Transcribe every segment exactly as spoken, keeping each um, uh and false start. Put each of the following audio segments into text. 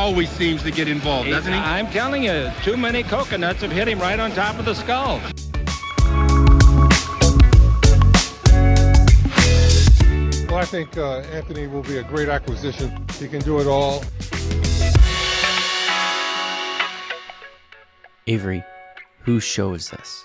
always seems to get involved, doesn't he? I'm telling you, too many coconuts have hit him right on top of the skull. Well, I think uh, Anthony will be a great acquisition. He can do it all. Avery, whose show is this?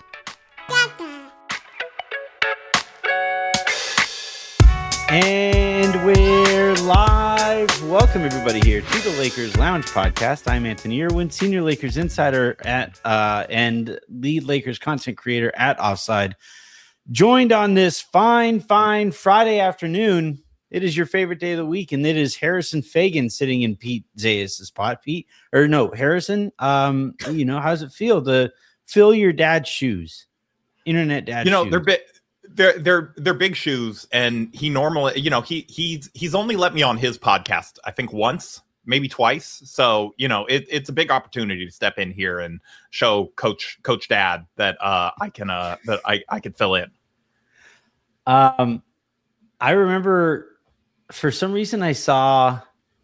And we're live. Welcome everybody here to the Lakers Lounge Podcast. I'm Anthony Irwin, Senior Lakers Insider at uh, and lead Lakers content creator at Offside. Joined on this fine, fine Friday afternoon. It is your favorite day of the week, and it is Harrison Fagan sitting in Pete Zayas' spot. Pete, or no, Harrison. Um, you know, how does it feel to fill your dad's shoes? Internet dad. You know, shoes. they're big. They're they're they're big shoes, and he normally, you know, he he's he's only let me on his podcast, I think once, maybe twice. So you know, it, it's a big opportunity to step in here and show Coach Coach Dad that uh, I can uh, that I I can fill in. Um, I remember for some reason I saw.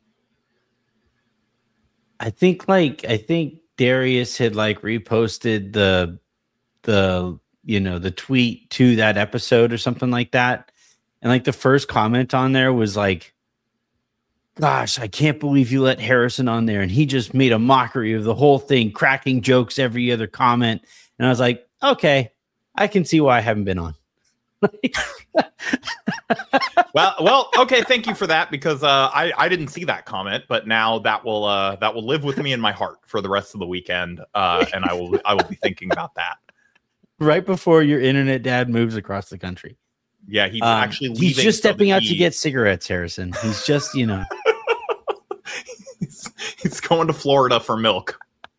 I think like I think Darius had like reposted the the. you know, the tweet to that episode or something like that. And like the first comment on there was like, gosh, I can't believe you let Harrison on there. And he just made a mockery of the whole thing, cracking jokes every other comment. And I was like, okay, I can see why I haven't been on. well, well, okay. Thank you for that, because uh, I, I didn't see that comment, but now that will uh, that will live with me in my heart for the rest of the weekend. Uh, and I will I will be thinking about that. Right before your internet dad moves across the country. Yeah, he's um, actually leaving. He's just stepping so out he... to get cigarettes, Harrison. He's just, you know. he's, he's going to Florida for milk.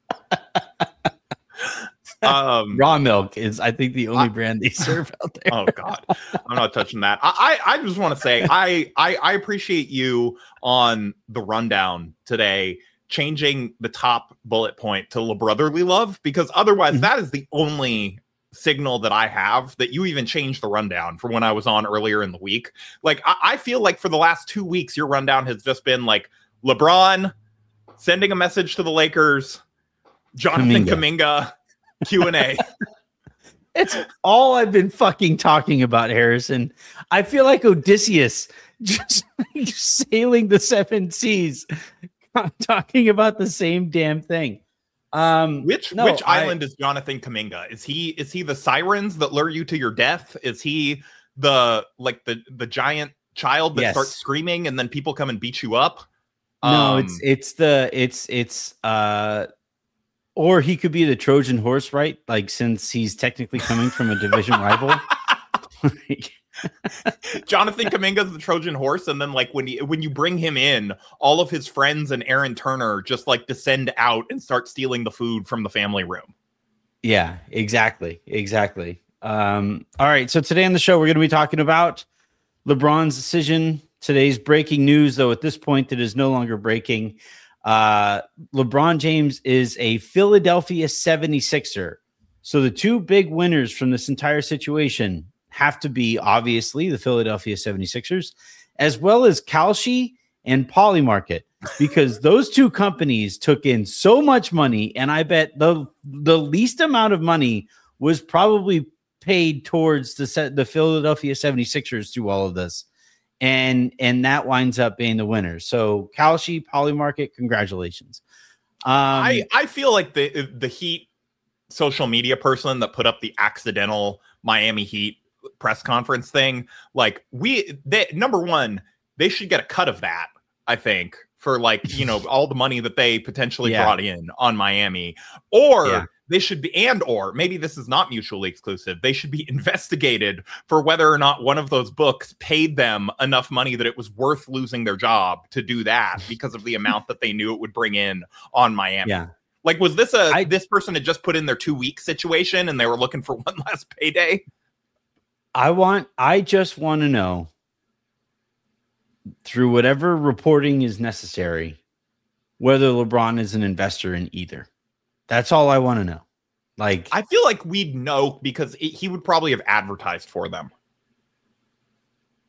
um, Raw milk is, I think, the only I, brand they serve out there. Oh, God. I'm not touching that. I, I, I just want to say, I, I, I appreciate you on the rundown today, changing the top bullet point to La Brotherly Love, because otherwise mm-hmm. that is the only signal that I have that you even changed the rundown from when I was on earlier in the week. Like, I, I feel like for the last two weeks, your rundown has just been like LeBron sending a message to the Lakers, Jonathan Kuminga, Kuminga Q and A. It's all I've been fucking talking about, Harrison. I feel like Odysseus just like sailing the seven seas, talking about the same damn thing. Um, which no, which I, island is Jonathan Kuminga? Is he is he the sirens that lure you to your death? Is he the like the the giant child that yes. starts screaming and then people come and beat you up? No, um, it's it's the it's it's uh, or he could be the Trojan horse, right? Like, since he's technically coming from a division rival. Jonathan Kuminga's the Trojan horse, and then like when he, when you bring him in, all of his friends and Aaron Turner just like descend out and start stealing the food from the family room. Yeah, exactly, exactly. Um, all right, so today on the show we're going to be talking about LeBron's decision. Today's breaking news, though at this point it is no longer breaking. Uh, LeBron James is a Philadelphia seventy-sixer. So the two big winners from this entire situation have to be, obviously, the Philadelphia seventy-sixers, as well as Kalshi and Polymarket, because those two companies took in so much money, and I bet the the least amount of money was probably paid towards the set, the Philadelphia seventy-sixers through all of this, and and that winds up being the winner. So Kalshi, Polymarket, congratulations. Um, I I feel like the the Heat social media person that put up the accidental Miami Heat press conference thing, like we they number one, they should get a cut of that, I think, for like, you know, all the money that they potentially yeah. brought in on Miami. Or yeah. they should be, and or maybe this is not mutually exclusive, they should be investigated for whether or not one of those books paid them enough money that it was worth losing their job to do that because of the amount that they knew it would bring in on Miami. Yeah. Like, was this a I, this person had just put in their two week situation and they were looking for one last payday? I want, I just want to know, through whatever reporting is necessary, whether LeBron is an investor in either. That's all I want to know. Like, I feel like we'd know because it, he would probably have advertised for them.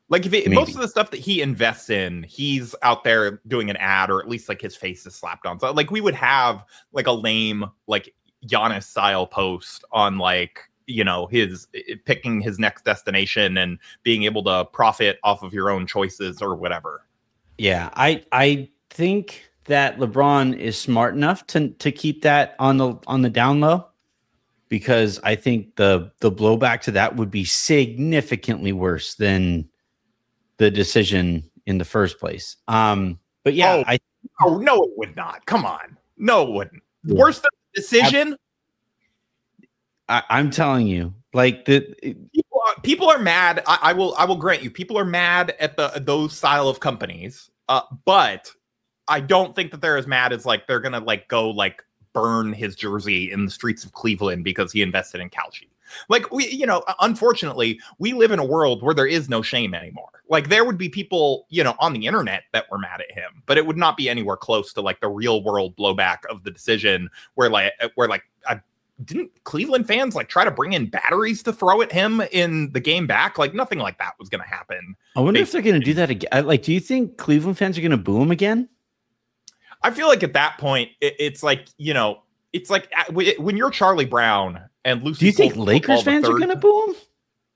Like if it, Maybe. most of the stuff that he invests in, he's out there doing an ad, or at least like his face is slapped on. So like we would have like a lame like Giannis style post on like, you know, his picking his next destination and being able to profit off of your own choices or whatever. Yeah, I I think that LeBron is smart enough to to keep that on the on the down low, because I think the the blowback to that would be significantly worse than the decision in the first place. Um, but yeah, oh, I oh no, it would not. Come on, no, it wouldn't. Worse than the decision. I, I'm telling you, like the people are, people are mad. I, I will I will grant you, people are mad at the those style of companies. Uh, but I don't think that they're as mad as like they're gonna like go like burn his jersey in the streets of Cleveland because he invested in Calci. Like we, you know, unfortunately, we live in a world where there is no shame anymore. Like there would be people, you know, on the internet that were mad at him, but it would not be anywhere close to like the real world blowback of the decision where like where like I didn't Cleveland fans like try to bring in batteries to throw at him in the game back? Like nothing like that was going to happen. I wonder if they're going to do that again. Like, do you think Cleveland fans are going to boo him again? I feel like at that point, it, it's like, you know, it's like when you're Charlie Brown and Lucy. Do you think Lakers fans are going to boo him?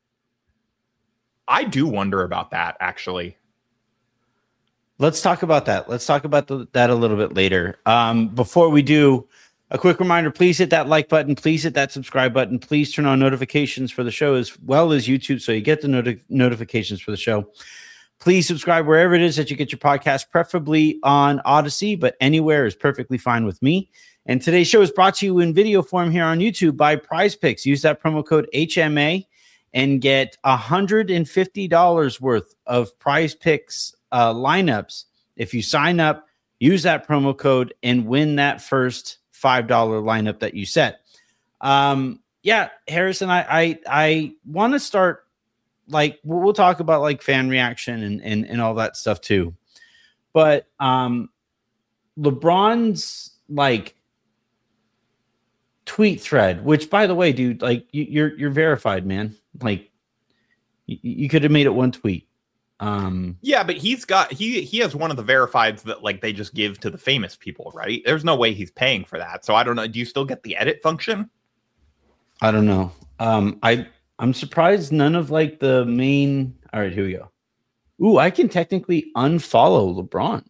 I do wonder about that, actually. Let's talk about that. Let's talk about the, that a little bit later. Um, before we do, a quick reminder, please hit that like button. Please hit that subscribe button. Please turn on notifications for the show as well as YouTube so you get the noti- notifications for the show. Please subscribe wherever it is that you get your podcast, preferably on Odyssey, but anywhere is perfectly fine with me. And today's show is brought to you in video form here on YouTube by Prize Picks. Use that promo code H M A and get one hundred fifty dollars worth of Prize Picks uh, lineups. If you sign up, use that promo code and win that first five dollar lineup that you set. Um, yeah, Harrison, I I, I want to start, like, we'll, we'll talk about like fan reaction and, and, and all that stuff too. But um, LeBron's like tweet thread, which by the way, dude, like you, you're, you're verified, man. Like you, you could have made it one tweet. Um, yeah, but he's got he he has one of the verifieds that like they just give to the famous people, right? There's no way he's paying for that. So I don't know. Do you still get the edit function? I don't know. Um, I I'm surprised none of like the main. All right, here we go. Ooh, I can technically unfollow LeBron.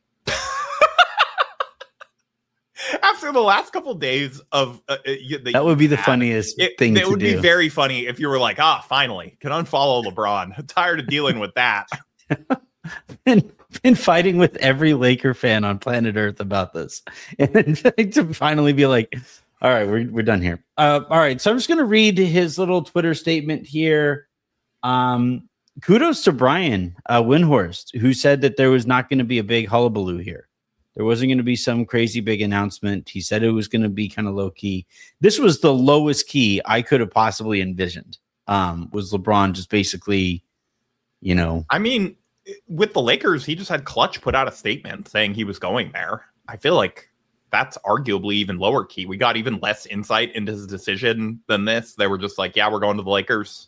After the last couple days of uh, you, the, that would be the had, funniest it, thing. It to would do. be very funny if you were like, ah, finally can unfollow LeBron. I'm tired of dealing with that. been, been fighting with every Laker fan on planet Earth about this, and then to finally be like, all right, we're we're done here. Uh, all right, so I'm just gonna read his little Twitter statement here. Um, kudos to Brian uh, Windhorst, who said that there was not going to be a big hullabaloo here. There wasn't going to be some crazy big announcement. He said it was going to be kind of low key. This was the lowest key I could have possibly envisioned. Um, was LeBron just basically, you know, I mean, with the Lakers, he just had Clutch put out a statement saying he was going there. I feel like that's arguably even lower key. We got even less insight into his decision than this. They were just like, yeah, we're going to the Lakers.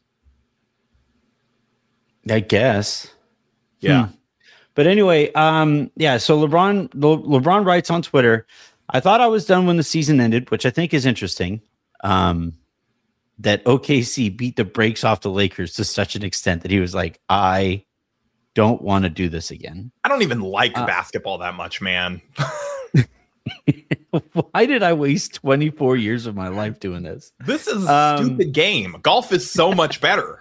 I guess. Yeah. Hmm. But anyway, um, yeah, so LeBron Le- LeBron writes on Twitter, I thought I was done when the season ended, which I think is interesting, um, that O K C beat the brakes off the Lakers to such an extent that he was like, I don't want to do this again. I don't even like uh, basketball that much, man. Why did I waste twenty-four years of my life doing this? This is a um, stupid game. Golf is so much better.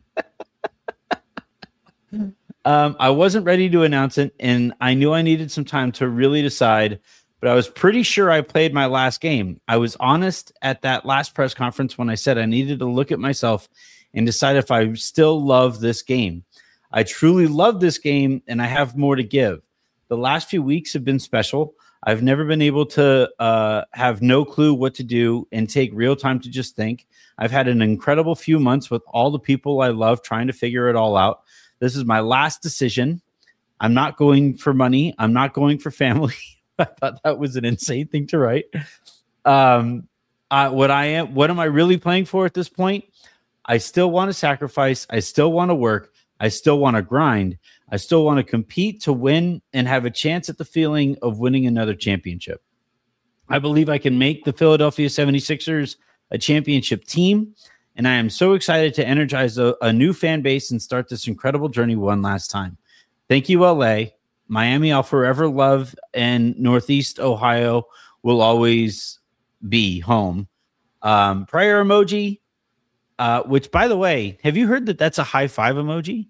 Um, I wasn't ready to announce it, and I knew I needed some time to really decide, but I was pretty sure I played my last game. I was honest at that last press conference when I said I needed to look at myself and decide if I still love this game. I truly love this game, and I have more to give. The last few weeks have been special. I've never been able to uh, have no clue what to do and take real time to just think. I've had an incredible few months with all the people I love trying to figure it all out. This is my last decision. I'm not going for money. I'm not going for family. I thought that was an insane thing to write. Um, uh, what I am, what am I really playing for at this point? I still want to sacrifice. I still want to work. I I still want to grind. I still want to compete to win and have a chance at the feeling of winning another championship. I believe I can make the Philadelphia seventy-sixers a championship team, and I am so excited to energize a, a new fan base and start this incredible journey one last time. Thank you, L A. Miami, I'll forever love, and Northeast Ohio will always be home. Um, prayer emoji, uh, which, by the way, have you heard that that's a high five emoji?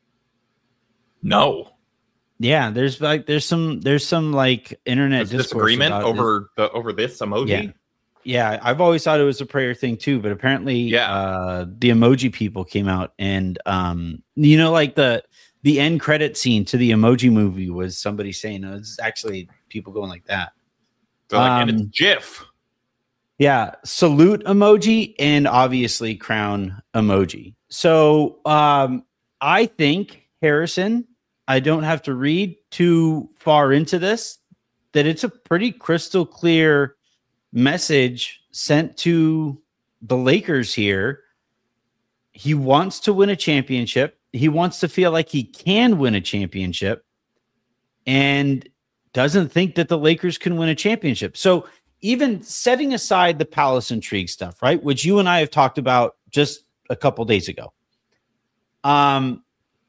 No. Yeah, there's like there's some there's some like internet There's disagreement over the over this emoji. Yeah. Yeah, I've always thought it was a prayer thing too, but apparently, yeah. uh, the emoji people came out and, um, you know, like the the end credit scene to the Emoji Movie was somebody saying, "No, it's actually people going like that." So like, Um, and it's GIF. Yeah, salute emoji and obviously crown emoji. So um, I think, Harrison, I don't have to read too far into this, that it's a pretty crystal clear message sent to the Lakers here. He wants to win a championship. He wants to feel like he can win a championship and doesn't think that the Lakers can win a championship. So even setting aside the palace intrigue stuff, right, which you and I have talked about just a couple days ago, um,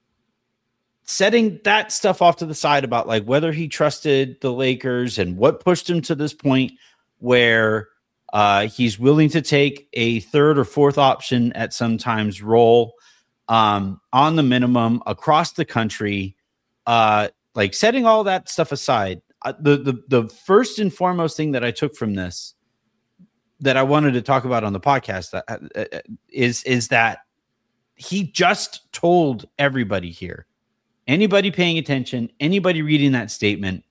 setting that stuff off to the side about like whether he trusted the Lakers and what pushed him to this point where uh, he's willing to take a third or fourth option at sometimes role um, on the minimum across the country, uh, like setting all that stuff aside. Uh, the, the the first and foremost thing that I took from this that I wanted to talk about on the podcast that, uh, is is that he just told everybody here, anybody paying attention, anybody reading that statement,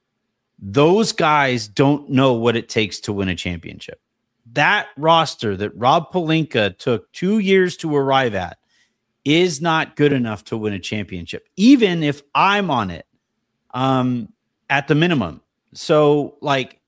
those guys don't know what it takes to win a championship. That roster that Rob Pelinka took two years to arrive at is not good enough to win a championship, even if I'm on it um, at the minimum. So, like,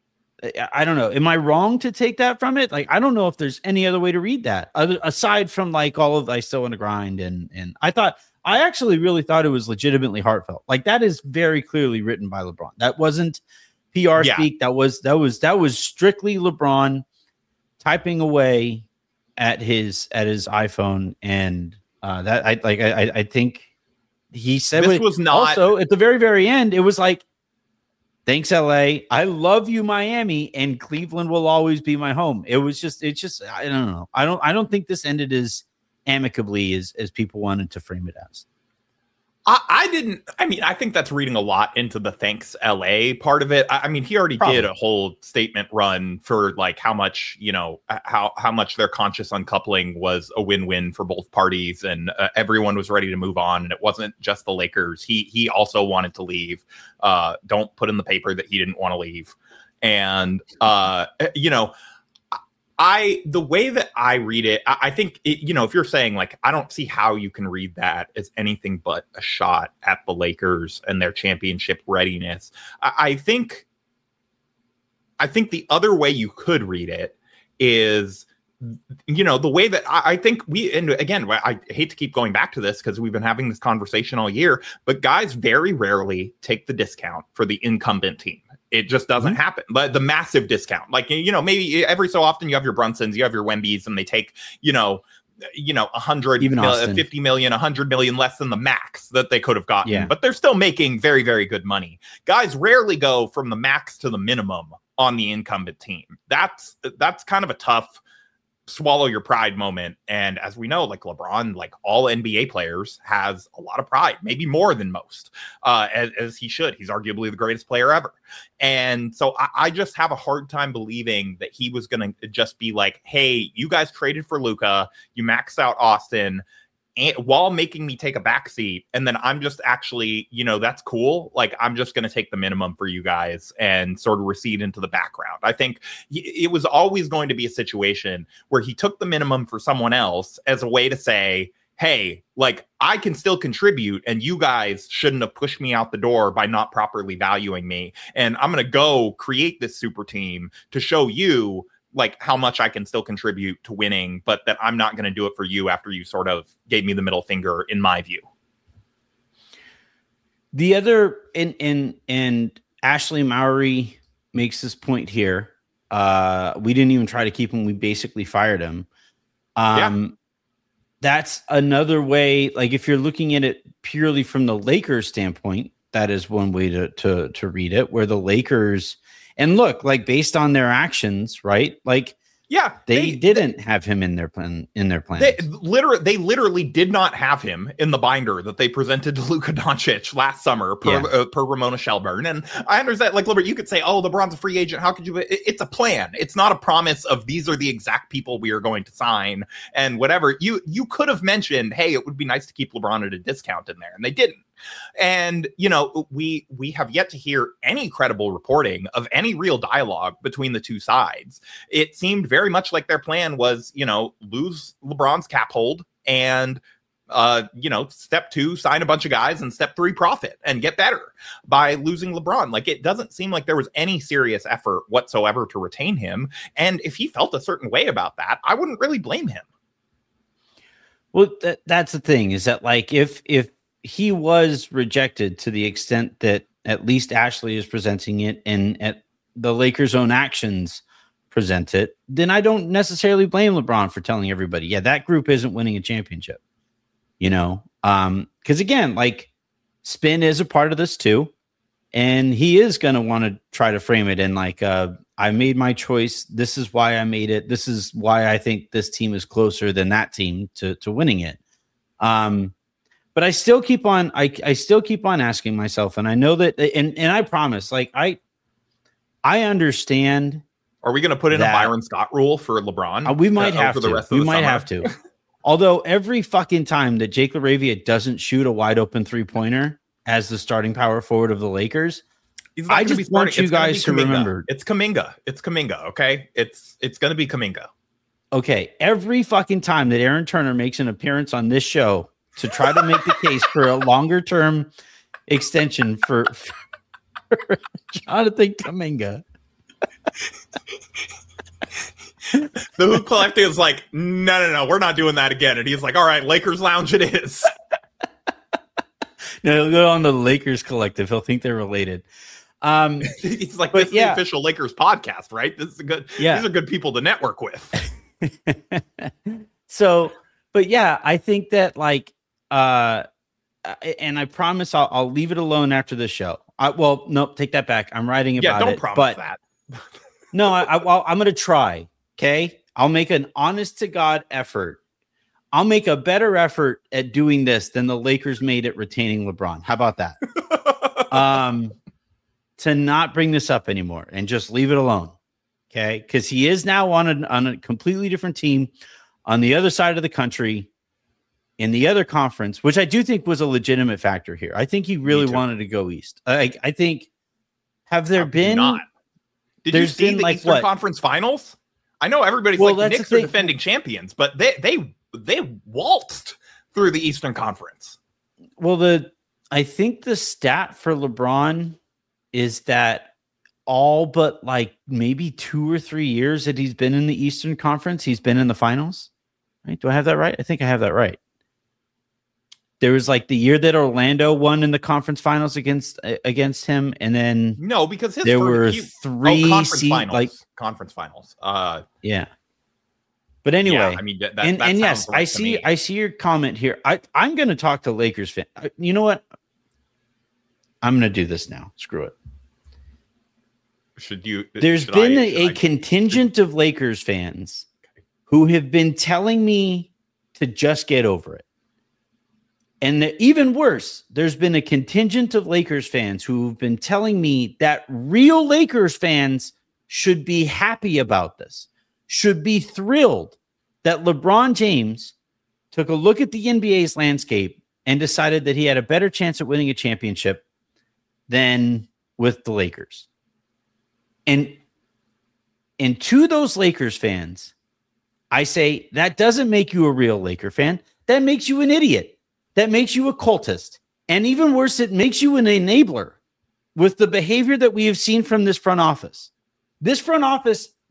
I don't know. Am I wrong to take that from it? Like, I don't know if there's any other way to read that other, aside from like all of I still want to grind. And, and I thought, I actually really thought it was legitimately heartfelt. Like that is very clearly written by LeBron. That wasn't P R yeah. speak. That was, that was, that was strictly LeBron typing away at his, at his iPhone. And uh, that I like, I, I think he said, this was not also at the very, very end. It was like, thanks, L A. I love you, Miami, and Cleveland will always be my home. It was just, it's just, I don't know. I don't, I don't think this ended as amicably as, as people wanted to frame it as. I, I didn't, I mean, I think that's reading a lot into the thanks L A part of it. I, I mean, he already Probably. did a whole statement run for like how much, you know, how, how much their conscious uncoupling was a win-win for both parties. And uh, everyone was ready to move on. And it wasn't just the Lakers. He, he also wanted to leave. Uh, don't put in the paper that he didn't want to leave. And, uh, you know, I, the way that I read it, I, I think, it, you know, if you're saying like, I don't see how you can read that as anything but a shot at the Lakers and their championship readiness. I, I think, I think the other way you could read it is, you know, the way that I, I think we, and again, I hate to keep going back to this because we've been having this conversation all year, but guys very rarely take the discount for the incumbent team. It just doesn't mm-hmm. happen. But the massive discount, like, you know, maybe every so often you have your Brunsons, you have your Wembys, and they take, you know, you know, one hundred, Even mil- fifty million, one hundred million less than the max that they could have gotten. Yeah. But they're still making very, very good money. Guys rarely go from the max to the minimum on the incumbent team. That's that's kind of a tough swallow your pride moment. And as we know, like LeBron, like all N B A players, has a lot of pride, maybe more than most, uh, as, as he should. He's arguably the greatest player ever. And so I, I just have a hard time believing that he was going to just be like, hey, you guys traded for Luka, you maxed out Austin, and while making me take a backseat, and then I'm just actually, you know, that's cool. Like, I'm just going to take the minimum for you guys and sort of recede into the background. I think it was always going to be a situation where he took the minimum for someone else as a way to say, hey, like, I can still contribute, and you guys shouldn't have pushed me out the door by not properly valuing me. And I'm going to go create this super team to show you like how much I can still contribute to winning, but that I'm not going to do it for you after you sort of gave me the middle finger, in my view. The other, and and and Ashley Mowry makes this point here. Uh, we didn't even try to keep him. We basically fired him. Um, yeah. That's another way. Like if you're looking at it purely from the Lakers standpoint, that is one way to to to read it. Where the Lakers, and look, like based on their actions, right? Like. Yeah, they, they didn't they, have him in their plan. In their plan, they literally, they literally did not have him in the binder that they presented to Luka Doncic last summer, per, yeah. uh, per Ramona Shelburne. And I understand, like, Libert, you could say, "Oh, LeBron's a free agent. How could you?" It, it's a plan. It's not a promise of these are the exact people we are going to sign and whatever. You you could have mentioned, "Hey, it would be nice to keep LeBron at a discount in there," and they didn't. And, you know, we we have yet to hear any credible reporting of any real dialogue between the two sides. It seemed very much like their plan was, you know, lose LeBron's cap hold and, uh, you know, step two, sign a bunch of guys, and step three, profit and get better by losing LeBron. Like, it doesn't seem like there was any serious effort whatsoever to retain him. And if he felt a certain way about that, I wouldn't really blame him. Well, that, that's the thing, is that, like, if if he was rejected to the extent that at least Ashley is presenting it and at the Lakers' own actions present it, then I don't necessarily blame LeBron for telling everybody, yeah, that group isn't winning a championship, you know? Um, because again, like, spin is a part of this too. And he is going to want to try to frame it in like, uh, I made my choice. This is why I made it. This is why I think this team is closer than that team to, to winning it. Um, But I still keep on, I, I still keep on asking myself, and I know that, and, and I promise, like, I, I understand. Are we going to put in that, a Byron Scott rule for LeBron? Uh, we might uh, have to. We might summer? have to. Although every fucking time that Jake LaRavia doesn't shoot a wide open three pointer as the starting power forward of the Lakers, I just want you guys to remember, it's Kuminga. It's Kuminga. Okay, it's it's going to be Kuminga. Okay, every fucking time that Aaron Turner makes an appearance on this show to try to make the case for a longer term extension for, for Jonathan Kuminga. The Hoop Collective is like, no, no, no, we're not doing that again. And he's like, all right, Lakers Lounge it is. No, he'll go on the Lakers Collective. He'll think they're related. Um, he's like, this is yeah. the official Lakers podcast, right? This is a good. Yeah. These are good people to network with. So, but yeah, I think that, like, Uh, and I promise I'll, I'll leave it alone after the show. I, well, no, take that back. I'm writing about it. Yeah, don't it, promise but that. no, I, I, well, I'm going to try. Okay. I'll make an honest to God effort. I'll make a better effort at doing this than the Lakers made at retaining LeBron. How about that? um, to not bring this up anymore and just leave it alone. Okay. Because he is now on a, on a completely different team on the other side of the country, in the other conference, which I do think was a legitimate factor here. I think he really wanted to go east. I, I think, have there How been? Not. Did you see been, the like, Eastern what? Conference Finals? I know everybody's well, like, the Knicks are defending champions, but they they they waltzed through the Eastern Conference. Well, the I think the stat for LeBron is that all but like maybe two or three years that he's been in the Eastern Conference, he's been in the finals. Right? Do I have that right? I think I have that right. There was like the year that Orlando won in the conference finals against against him, and then no, because his there first, were he, three oh, conference seed, finals, like conference finals. Uh, yeah. But anyway, yeah, I mean, that, and, that and yes, right I see, me. I see your comment here. I I'm going to talk to Lakers fan. You know what? I'm going to do this now. Screw it. Should you? There's should been I, a, a I, contingent of Lakers fans who have been telling me to just get over it. And the, even worse, there's been a contingent of Lakers fans who've been telling me that real Lakers fans should be happy about this, should be thrilled that LeBron James took a look at the N B A's landscape and decided that he had a better chance at winning a championship than with the Lakers. And, and to those Lakers fans, I say that doesn't make you a real Laker fan. That makes you an idiot. That makes you a cultist. And even worse, it makes you an enabler with the behavior that we have seen from this front office. This front office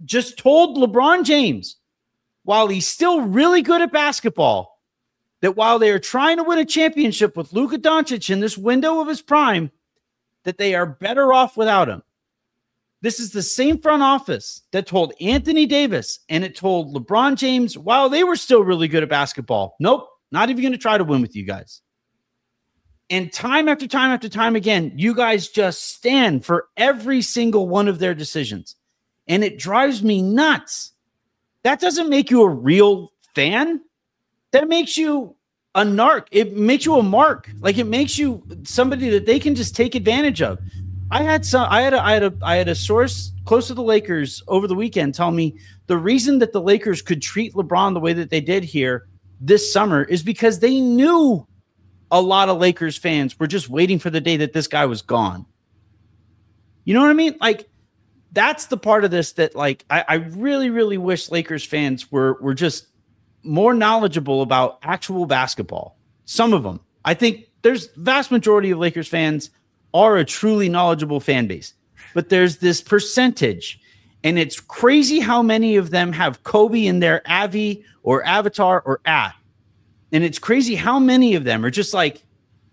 just told LeBron James, while he's still really good at basketball, that while they are trying to win a championship with Luka Doncic in this window of his prime, that they are better off without him. This is the same front office that told Anthony Davis and it told LeBron James while they were still really good at basketball, nope, not even going to try to win with you guys. And time after time after time again, you guys just stand for every single one of their decisions. And it drives me nuts. That doesn't make you a real fan. That makes you a narc. It makes you a mark. Like it makes you somebody that they can just take advantage of. I had some. I had a. I had a. I had a source close to the Lakers over the weekend tell me the reason that the Lakers could treat LeBron the way that they did here this summer is because they knew a lot of Lakers fans were just waiting for the day that this guy was gone. You know what I mean? Like that's the part of this that like I, I really, really wish Lakers fans were were just more knowledgeable about actual basketball. Some of them. I think there's vast majority of Lakers fans are a truly knowledgeable fan base, but there's this percentage, and it's crazy how many of them have Kobe in their Avi or avatar or at, and it's crazy how many of them are just like,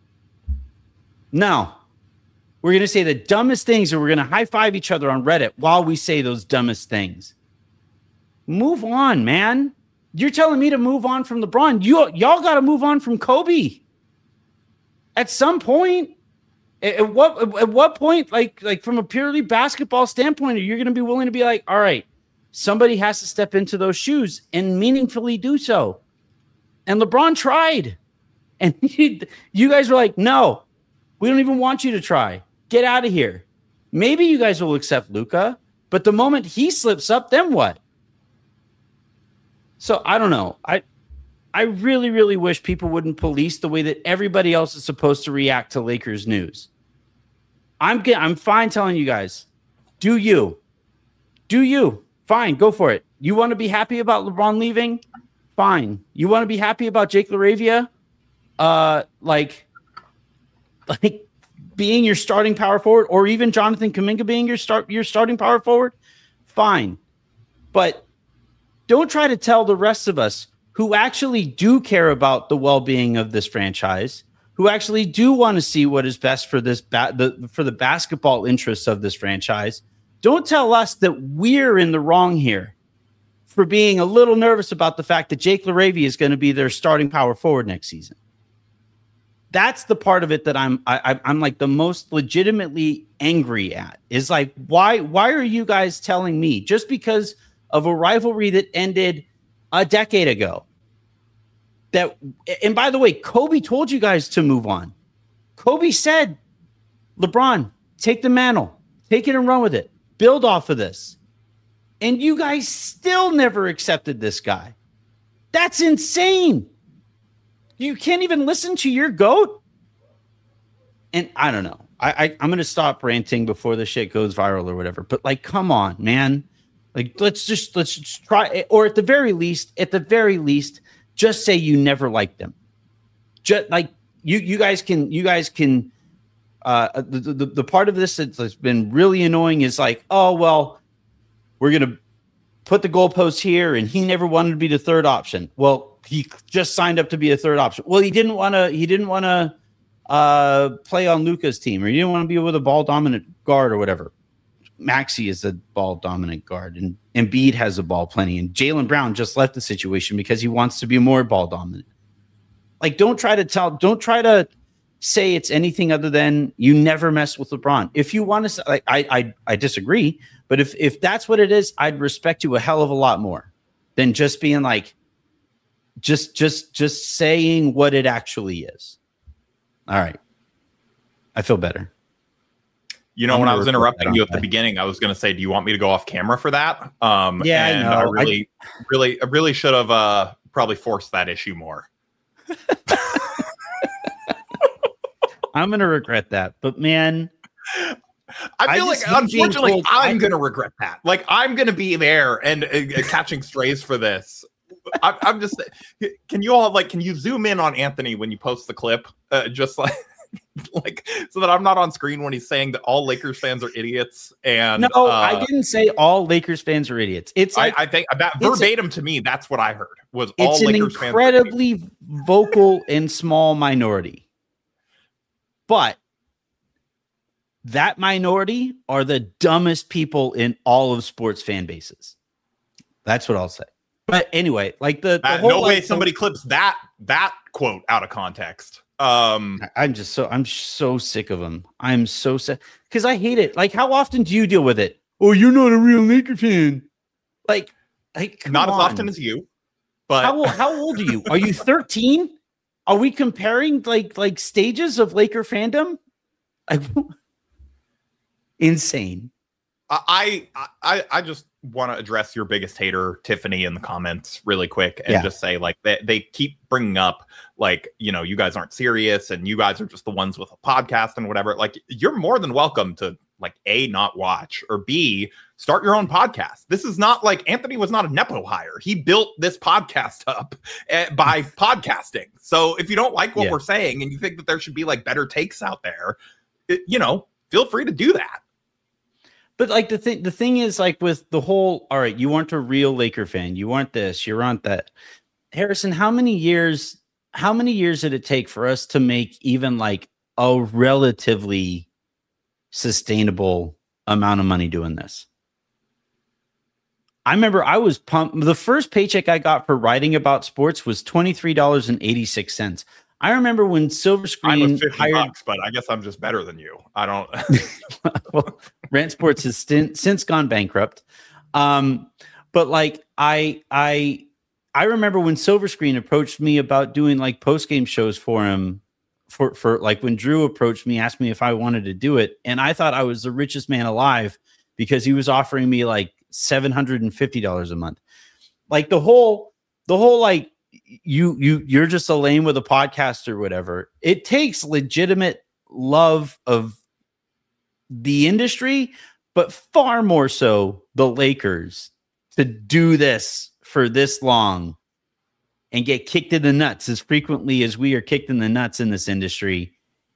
no, we're going to say the dumbest things and we're going to high five each other on Reddit while we say those dumbest things. Move on, man. You're telling me to move on from LeBron. You, y'all got to move on from Kobe at some point. At what at what point, like like from a purely basketball standpoint, are you going to be willing to be like, all right, somebody has to step into those shoes and meaningfully do so? And LeBron tried, and he, you guys were like, no, we don't even want you to try. Get out of here. Maybe you guys will accept Luka, but the moment he slips up, then what? So I don't know. I I really, really wish people wouldn't police the way that everybody else is supposed to react to Lakers news. I'm get, I'm fine telling you guys, do you. Do you. Fine, go for it. You want to be happy about LeBron leaving? Fine. You want to be happy about Jake LaRavia? Uh, like, like being your starting power forward, or even Jonathan Kuminga being your start your starting power forward? Fine. But don't try to tell the rest of us who actually do care about the well-being of this franchise, who actually do want to see what is best for this ba- the, for the basketball interests of this franchise. Don't tell us that we're in the wrong here for being a little nervous about the fact that Jake LaRavia is going to be their starting power forward next season. That's the part of it that I'm I, I'm like the most legitimately angry at. Is like, why why are you guys telling me just because of a rivalry that ended a decade ago? That, and by the way, Kobe told you guys to move on. Kobe said, LeBron, take the mantle, take it and run with it, build off of this. And you guys still never accepted this guy. That's insane. You can't even listen to your GOAT. And I don't know. I, I, I'm going to stop ranting before the shit goes viral or whatever. But like, come on, man. Like, let's just, let's just try, or at the very least, at the very least, just say you never liked them. Just like you, you guys can, you guys can. Uh, the, the the part of this that's been really annoying is like, oh well, we're gonna put the goalpost here, and he never wanted to be the third option. Well, he just signed up to be a third option. Well, he didn't want to. He didn't want to uh, play on Luka's team, or he didn't want to be with a ball dominant guard or whatever. Maxey is a ball dominant guard, and Embiid has a ball plenty, and Jaylen Brown just left the situation because he wants to be more ball dominant. Like, don't try to tell, don't try to say it's anything other than you never mess with LeBron. If you want to, like, I, I, I disagree, but if if that's what it is, I'd respect you a hell of a lot more than just being like, just just just saying what it actually is. All right, I feel better. You know, when I was interrupting you at the beginning, I was going to say, do you want me to go off camera for that? Um, yeah, and I, know. I really, I, really, I really should have uh, probably forced that issue more. I'm going to regret that. But man, I feel I like, unfortunately, told, I'm going to regret that. Like, I'm going to be there and uh, catching strays for this. I, I'm just, can you all, like, can you zoom in on Anthony when you post the clip? Uh, just like, like so that I'm not on screen when he's saying that all Lakers fans are idiots. And no, uh, I didn't say all Lakers fans are idiots. It's like I, I think that verbatim a, to me, that's what I heard was all it's Lakers an incredibly fans vocal and small minority. But that minority are the dumbest people in all of sports fan bases. That's what I'll say. But anyway, like the, the uh, whole, no way like, somebody clips that that quote out of context. Um, I'm just so I'm so sick of them. I'm so sick because I hate it. Like, how often do you deal with it? Oh, you're not a real Laker fan. Like, like not on. as often as you. But how how old are you? Are you thirteen? Are we comparing like like stages of Laker fandom? I, insane. I I I just want to address your biggest hater, Tiffany, in the comments really quick and yeah. just say like they, they keep bringing up like, you know, you guys aren't serious and you guys are just the ones with a podcast and whatever. Like, you're more than welcome to like A, not watch, or B, start your own podcast. This is not like Anthony was not a Nepo hire. He built this podcast up uh, by podcasting. So if you don't like what yeah. we're saying and you think that there should be like better takes out there, it, you know, feel free to do that. But like the thing, the thing is like with the whole, all right, you weren't a real Laker fan. You weren't this, you weren't that. Harrison, how many years, how many years did it take for us to make even like a relatively sustainable amount of money doing this? I remember I was pumped. The first paycheck I got for writing about sports was twenty-three dollars and eighty-six cents. I remember when Silver Screen I'm a fifty hired, bucks, but I guess I'm just better than you. I don't. well, Rant Sports has st- since gone bankrupt. Um, but like I, I, I remember when Silver Screen approached me about doing like post game shows for him. For for like when Drew approached me, asked me if I wanted to do it, and I thought I was the richest man alive because he was offering me like seven hundred and fifty dollars a month. Like the whole, the whole like. You you you're just a lame with a podcast or whatever. It takes legitimate love of the industry, but far more so the Lakers to do this for this long and get kicked in the nuts as frequently as we are kicked in the nuts in this industry.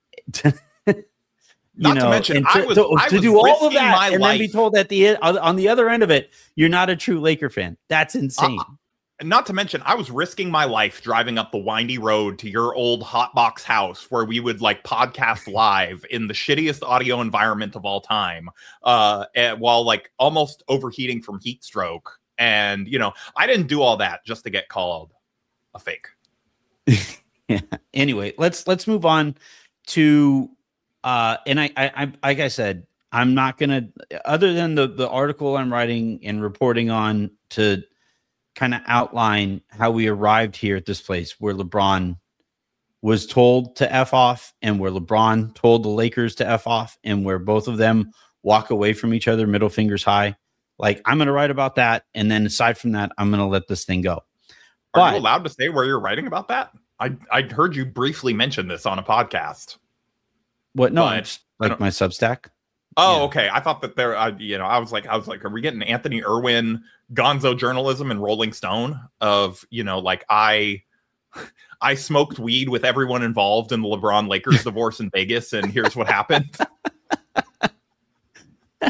Not know, to mention, to, I was, to, I to was do all of that my and life. then be told at the on the other end of it, you're not a true Laker fan. That's insane. Uh, Not to mention, I was risking my life driving up the windy road to your old hotbox house where we would like podcast live in the shittiest audio environment of all time, uh, and, while like almost overheating from heat stroke. And, you know, I didn't do all that just to get called a fake. Yeah. Anyway, let's let's move on to uh, and I, I I like I said, I'm not gonna other than the the article I'm writing and reporting on to kind of outline how we arrived here at this place where LeBron was told to F off and where LeBron told the Lakers to F off and where both of them walk away from each other, middle fingers high. Like, I'm going to write about that. And then aside from that, I'm going to let this thing go. Are But, you allowed to say where you're writing about that? I I heard you briefly mention this on a podcast. what? No, But it's like my Substack. Oh, Yeah. okay. I thought that there, uh, you know, I was like, I was like, are we getting Anthony Irwin gonzo journalism and Rolling Stone of, you know, like I, I smoked weed with everyone involved in the LeBron Lakers divorce in Vegas, and here's what happened. I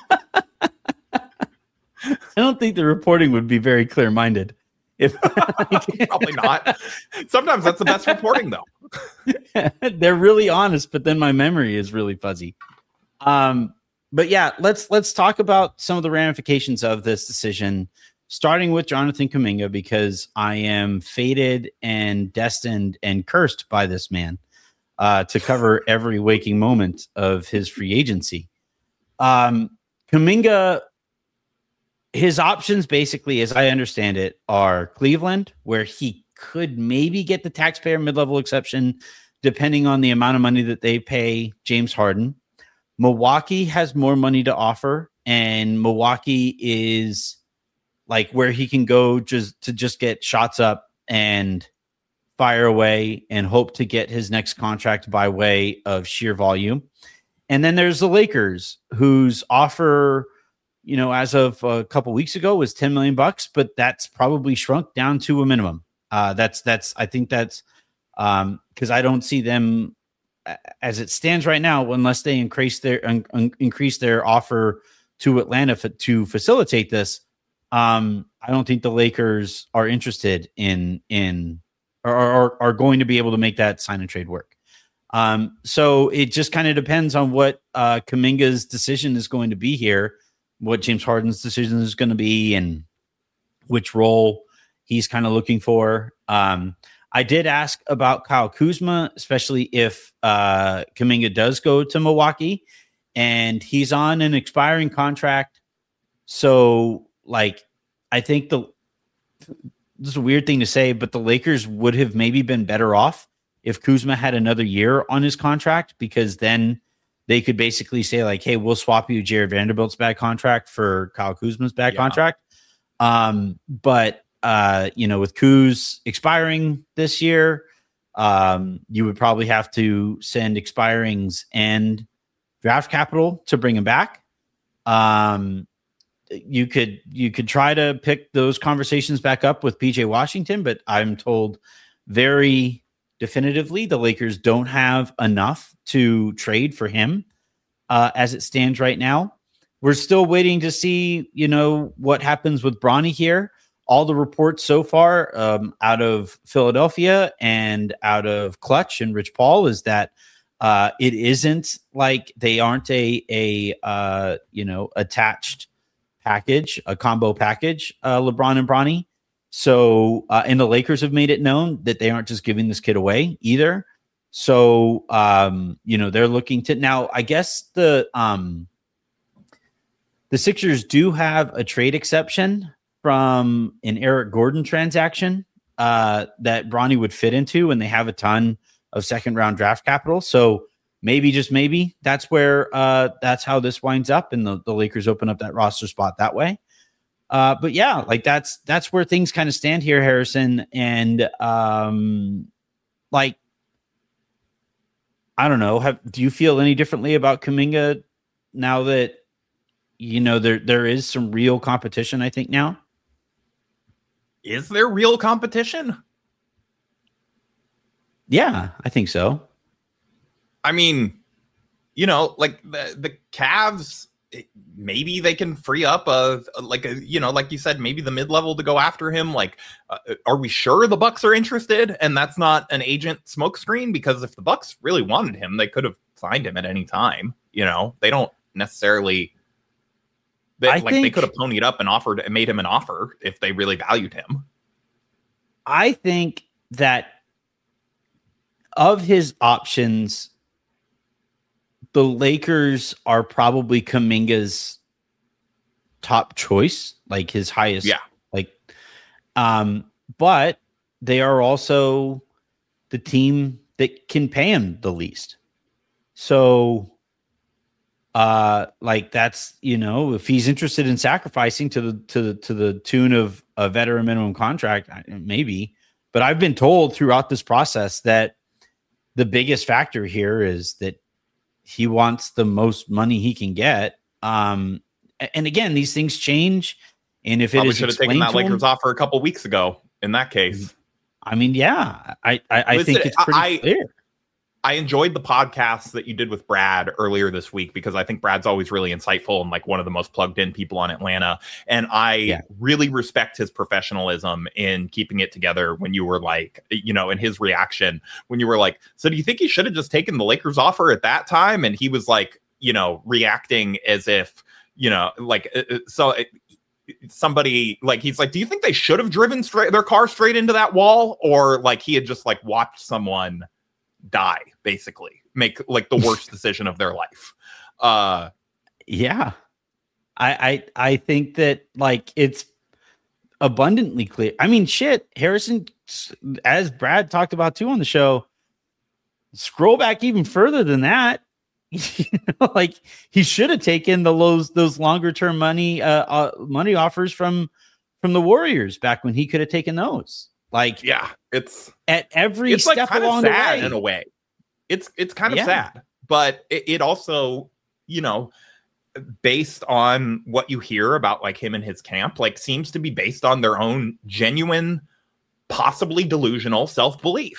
don't think the reporting would be very clear minded. If Probably not. Sometimes that's the best reporting, though. they're really honest, but then my memory is really fuzzy. Um, but yeah, let's let's talk about some of the ramifications of this decision, starting with Jonathan Kuminga, because I am fated and destined and cursed by this man uh, to cover every waking moment of his free agency. Um, Kuminga, his options basically, as I understand it, are Cleveland, where he could maybe get the taxpayer mid-level exception, depending on the amount of money that they pay James Harden. Milwaukee has more money to offer, and Milwaukee is like where he can go just to just get shots up and fire away and hope to get his next contract by way of sheer volume. And then there's the Lakers, whose offer, you know, as of a couple weeks ago was ten million bucks, but that's probably shrunk down to a minimum. Uh, that's, that's, I think that's um, because I don't see them as it stands right now, unless they increase their un, un, increase their offer to Atlanta f- to facilitate this, um, I don't think the Lakers are interested in in or are, are going to be able to make that sign and trade work. Um, so it just kind of depends on what uh, Kuminga's decision is going to be here, what James Harden's decision is going to be, and which role he's kind of looking for. Um, I did ask about Kyle Kuzma, especially if uh, Kuminga does go to Milwaukee, and he's on an expiring contract. So, like, I think the this is a weird thing to say, but the Lakers would have maybe been better off if Kuzma had another year on his contract, because then they could basically say, like, hey, we'll swap you Jared Vanderbilt's bad contract for Kyle Kuzma's bad Yeah. contract. Um, but, uh, you know, with Kuz expiring this year, um, you would probably have to send expirings and draft capital to bring him back. Um, you could you could try to pick those conversations back up with P J Washington, but I'm told very definitively the Lakers don't have enough to trade for him uh, as it stands right now. We're still waiting to see, you know, what happens with Bronny here. All the reports so far um, out of Philadelphia and out of Clutch and Rich Paul is that uh, it isn't like they aren't a a uh, you know attached package, a combo package, uh, LeBron and Bronny. So, uh, and the Lakers have made it known that they aren't just giving this kid away either. So, um, you know, they're looking to now. I guess the um, the Sixers do have a trade exception from an Eric Gordon transaction uh, that Bronny would fit into, and they have a ton of second round draft capital. So maybe, just maybe, that's where uh, that's how this winds up, and the, the Lakers open up that roster spot that way. Uh, but yeah, like that's that's where things kind of stand here, Harrison. And um, like, I don't know, have do you feel any differently about Kuminga now that you know there there is some real competition? I think now. Is there real competition? Yeah, I think so. I mean, you know, like the the Cavs, maybe they can free up a, a like a you know, like you said, maybe the mid level to go after him. Like, uh, are we sure the Bucks are interested? And that's not an agent smokescreen, because if the Bucks really wanted him, they could have signed him at any time. You know, they don't necessarily. They, I like think, they could have ponied up and offered made him an offer if they really valued him. I think that of his options, the Lakers are probably Kuminga's top choice, like his highest. Yeah. Like, um, but they are also the team that can pay him the least. So, uh, like that's, you know, if he's interested in sacrificing to the, to the, to the tune of a veteran minimum contract, maybe, but I've been told throughout this process that the biggest factor here is that he wants the most money he can get. Um, and again, these things change. And if it Probably is should have taken that Lakers him, offer a couple weeks ago in that case. I mean, yeah, I, I, I Listen, think it's pretty I, clear. I enjoyed the podcast that you did with Brad earlier this week, because I think Brad's always really insightful and like one of the most plugged in people on Atlanta. And I Yeah. really respect his professionalism in keeping it together when you were like, you know, and his reaction when you were like, so do you think he should have just taken the Lakers offer at that time? And he was like, you know, reacting as if, you know, like, uh, so it, somebody like, he's like, do you think they should have driven straight their car straight into that wall? Or like he had just like watched someone die, basically make like the worst decision of their life. Uh Yeah. I, I I think that like it's abundantly clear. I mean, shit, Harrison, as Brad talked about too on the show, scroll back even further than that. You know, like he should have taken the those those longer term money uh, uh money offers from from the Warriors back when he could have taken those. Like, yeah, it's at every it's like step kind of along sad the way. in a way. It's it's kind of Yeah. sad, but it, it also, you know, based on what you hear about like him and his camp, like seems to be based on their own genuine, possibly delusional self-belief.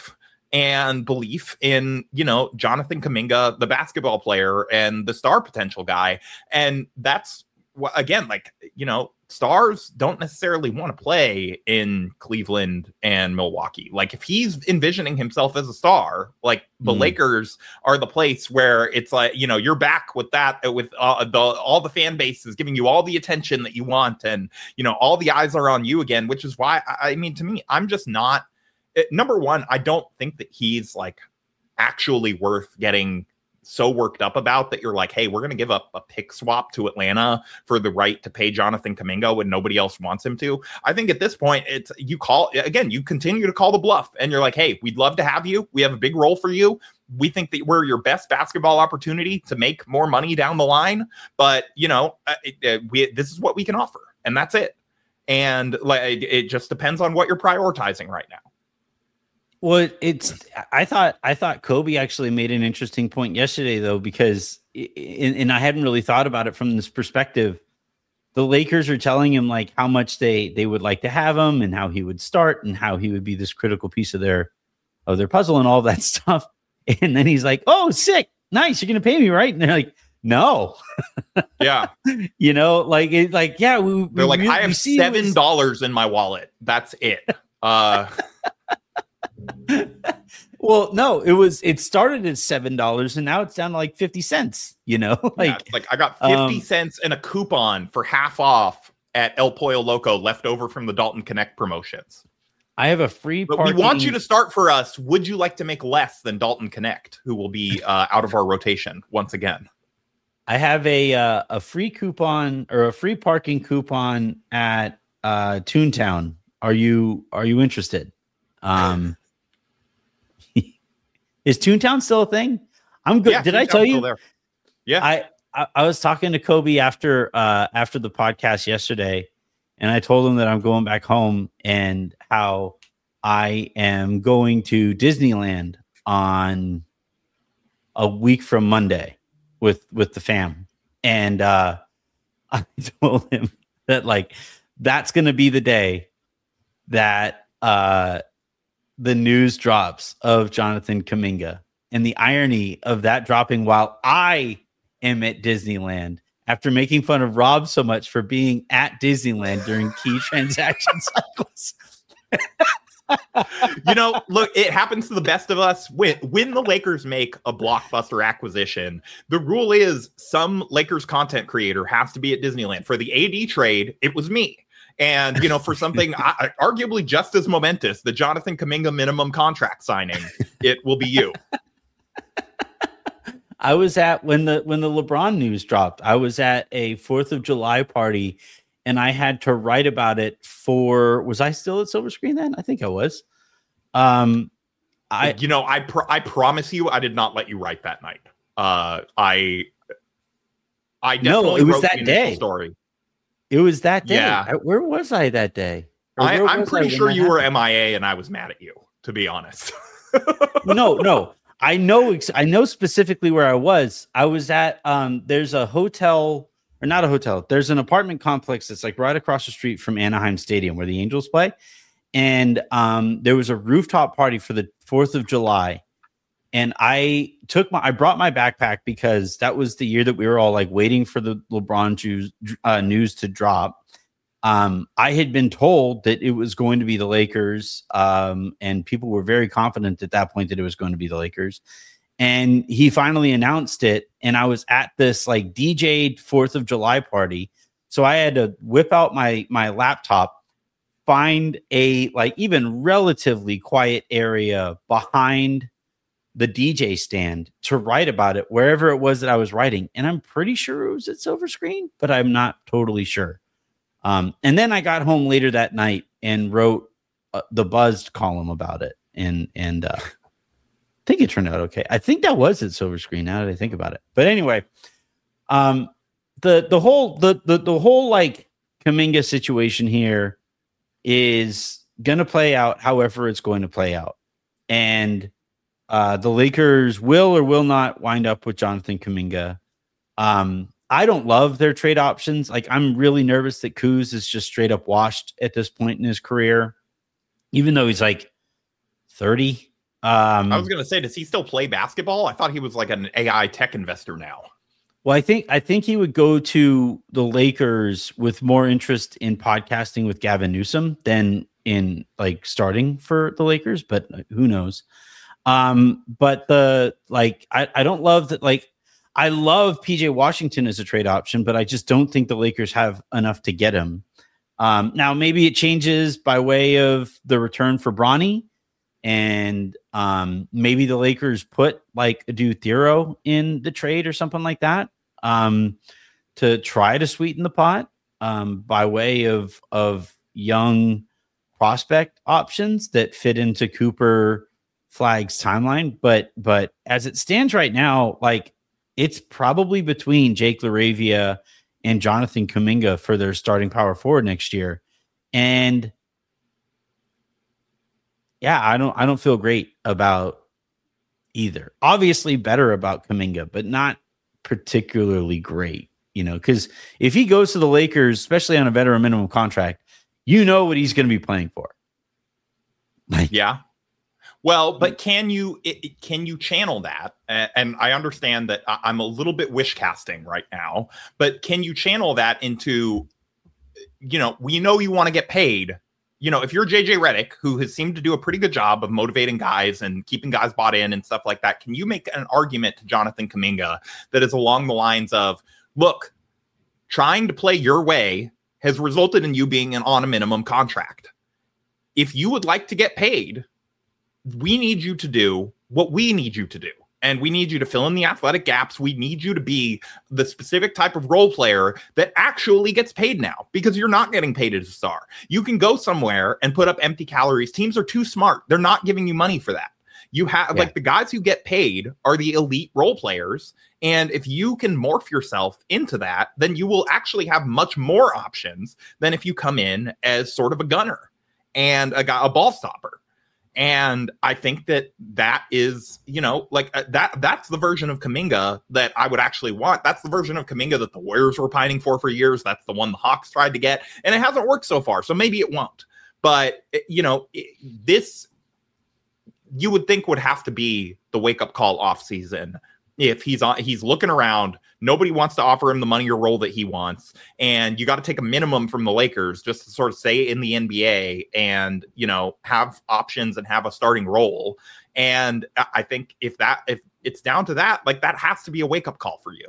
and belief in, you know, Jonathan Kuminga, the basketball player and the star potential guy. And that's, again, like, you know, stars don't necessarily want to play in Cleveland and Milwaukee. Like, if he's envisioning himself as a star, like the mm. Lakers are the place where it's like, you know, you're back with that, with uh, the all the fan base is giving you all the attention that you want, and, you know, all the eyes are on you again, which is why, I, I mean, to me, I'm just not, it, number one, I don't think that he's like actually worth getting so worked up about, that you're like, hey, we're going to give up a pick swap to Atlanta for the right to pay Jonathan Kuminga when nobody else wants him to. I think at this point, it's, you call, again, you continue to call the bluff, and you're like, hey, we'd love to have you. We have a big role for you. We think that we're your best basketball opportunity to make more money down the line. But, you know, it, it, we, this is what we can offer, and that's it. And like, it, it just depends on what you're prioritizing right now. Well, it's, I thought, I thought Kobe actually made an interesting point yesterday, though, because, and, and I hadn't really thought about it from this perspective. The Lakers are telling him like how much they, they would like to have him, and how he would start, and how he would be this critical piece of their, of their puzzle and all that stuff. And then he's like, oh, sick. Nice. You're going to pay me, right? And they're like, no. Yeah. You know, like, it, like, yeah. We, they're we, like, we, I have seven dollars in my wallet. That's it. Uh, Well, no, it was, it started at seven dollars and now it's down to like fifty cents, you know, like, yeah, like I got fifty um, cents and a coupon for half off at El Pollo Loco left over from the Dalton Connect promotions. I have a free, but parking. We want you to start for us. Would you like to make less than Dalton Connect, who will be uh, out of our rotation once again? I have a, uh, a free coupon, or a free parking coupon at uh, Toontown. Are you, are you interested? Um, Is Toontown still a thing? I'm good. Yeah, Did I tell you? There. Yeah, I, I I was talking to Kobe after uh after the podcast yesterday, and I told him that I'm going back home and how I am going to Disneyland on a week from Monday with with the fam, and uh, I told him that like that's going to be the day that uh. the news drops of Jonathan Kuminga, and the irony of that dropping while I am at Disneyland, after making fun of Rob so much for being at Disneyland during key transaction cycles. You know, look, it happens to the best of us. When, when the Lakers make a blockbuster acquisition, the rule is some Lakers content creator has to be at Disneyland. For the A D trade, it was me. And, you know, for something uh, arguably just as momentous, the Jonathan Kuminga minimum contract signing, it will be you. I was at, when the when the LeBron news dropped, I was at a fourth of July party, and I had to write about it for, was I still at Silver Screen then? I think I was. Um, I, you know, I pr- I promise you, I did not let you write that night. Uh, I, I definitely no, it was wrote that the day. Story. It was that day. Yeah. I, where was I that day? I, I'm pretty sure you happened? were M I A, and I was mad at you, to be honest. no, no. I know. I know specifically where I was. I was at. Um, there's a hotel, or not a hotel. There's an apartment complex that's like right across the street from Anaheim Stadium, where the Angels play. And um, there was a rooftop party for the fourth of July. And I took my, I brought my backpack because that was the year that we were all like waiting for the LeBron Jews, uh, news to drop. Um, I had been told that it was going to be the Lakers, um, and people were very confident at that point that it was going to be the Lakers. And he finally announced it, and I was at this like D J'd fourth of July party, so I had to whip out my my laptop, find a like even relatively quiet area behind the D J stand to write about it wherever it was that I was writing. And I'm pretty sure it was at Silver Screen, but I'm not totally sure. Um, and then I got home later that night and wrote uh, the Buzzed column about it. And, and, uh, I think it turned out okay. I think that was at Silver Screen now that I think about it. But anyway, um, the, the whole, the, the, the whole like Kuminga situation here is going to play out however it's going to play out. And, Uh, the Lakers will or will not wind up with Jonathan Kuminga. Um, I don't love their trade options. Like, I'm really nervous that Kuz is just straight up washed at this point in his career, even though he's like thirty. Um, I was going to say, does he still play basketball? I thought he was like an A I tech investor now. Well, I think I think he would go to the Lakers with more interest in podcasting with Gavin Newsom than in like starting for the Lakers, but who knows? Um, but the like, I, I don't love that. Like, I love P J Washington as a trade option, but I just don't think the Lakers have enough to get him. Um, now maybe it changes by way of the return for Bronny, and um, maybe the Lakers put like a Adu Thero in the trade or something like that um, to try to sweeten the pot um, by way of of young prospect options that fit into Cooper Flagg's timeline. But but as it stands right now, like it's probably between Jake LaRavia and Jonathan Kuminga for their starting power forward next year. And yeah, I don't I don't feel great about either. Obviously better about Kuminga, but not particularly great, you know, because if he goes to the Lakers, especially on a veteran minimum contract, you know what he's going to be playing for. Like, yeah. Well, but can you it, it- can you channel that? Uh, and I understand that I- I'm a little bit wish casting right now, but can you channel that into, you know, we know you want to get paid. You know, if you're J J Redick, who has seemed to do a pretty good job of motivating guys and keeping guys bought in and stuff like that, can you make an argument to Jonathan Kuminga that is along the lines of, look, trying to play your way has resulted in you being an on a minimum contract. If you would like to get paid, we need you to do what we need you to do. And we need you to fill in the athletic gaps. We need you to be the specific type of role player that actually gets paid now, because you're not getting paid as a star. You can go somewhere and put up empty calories. Teams are too smart. They're not giving you money for that. You have Yeah. like the guys who get paid are the elite role players. And if you can morph yourself into that, then you will actually have much more options than if you come in as sort of a gunner and a guy, a ball stopper. And I think that that is, you know, like uh, that, that's the version of Kuminga that I would actually want. That's the version of Kuminga that the Warriors were pining for for years. That's the one the Hawks tried to get, and it hasn't worked so far. So maybe it won't, but it- you know, it, this you would think would have to be the wake up call off season. If he's on, he's looking around, nobody wants to offer him the money or role that he wants. And you got to take a minimum from the Lakers just to sort of stay in the N B A and, you know, have options and have a starting role. And I I think if that, if it's down to that, like that has to be a wake up call for you.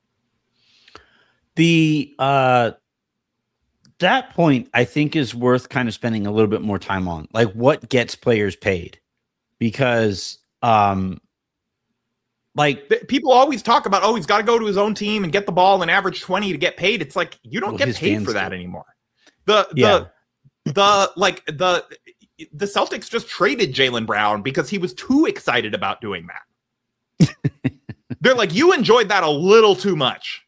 the uh that point I think is worth kind of spending a little bit more time on, like what gets players paid, because um like Th- People always talk about, oh, he's got to go to his own team and get the ball and average twenty to get paid. It's like, you don't Well, get his paid fans for that do. anymore. The, Yeah. the, the, like the, the Celtics just traded Jaylen Brown because he was too excited about doing that. They're like, you enjoyed that a little too much.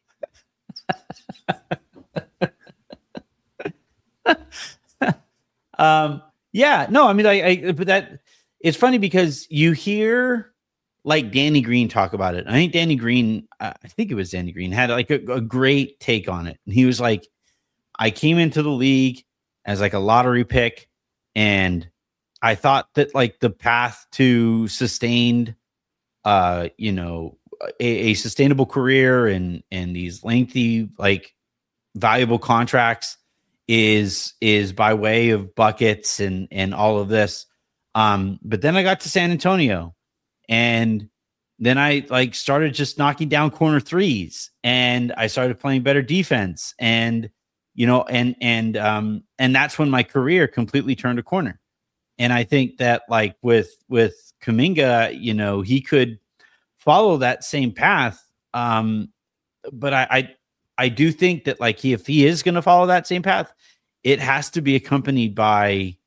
um yeah, no, I mean I, I but that it's funny because you hear like Danny Green talk about it. I think Danny Green, uh, I think it was Danny Green, had like a, a great take on it. And he was like, I came into the league as like a lottery pick, and I thought that like the path to sustained, uh, you know, a, a sustainable career and and these lengthy, like valuable contracts is is by way of buckets and and all of this. Um, but then I got to San Antonio, and then I like started just knocking down corner threes, and I started playing better defense, and you know, and and um, and that's when my career completely turned a corner. And I think that like with with Kuminga, you know, he could follow that same path. Um, but I, I I do think that like he, if he is going to follow that same path, it has to be accompanied by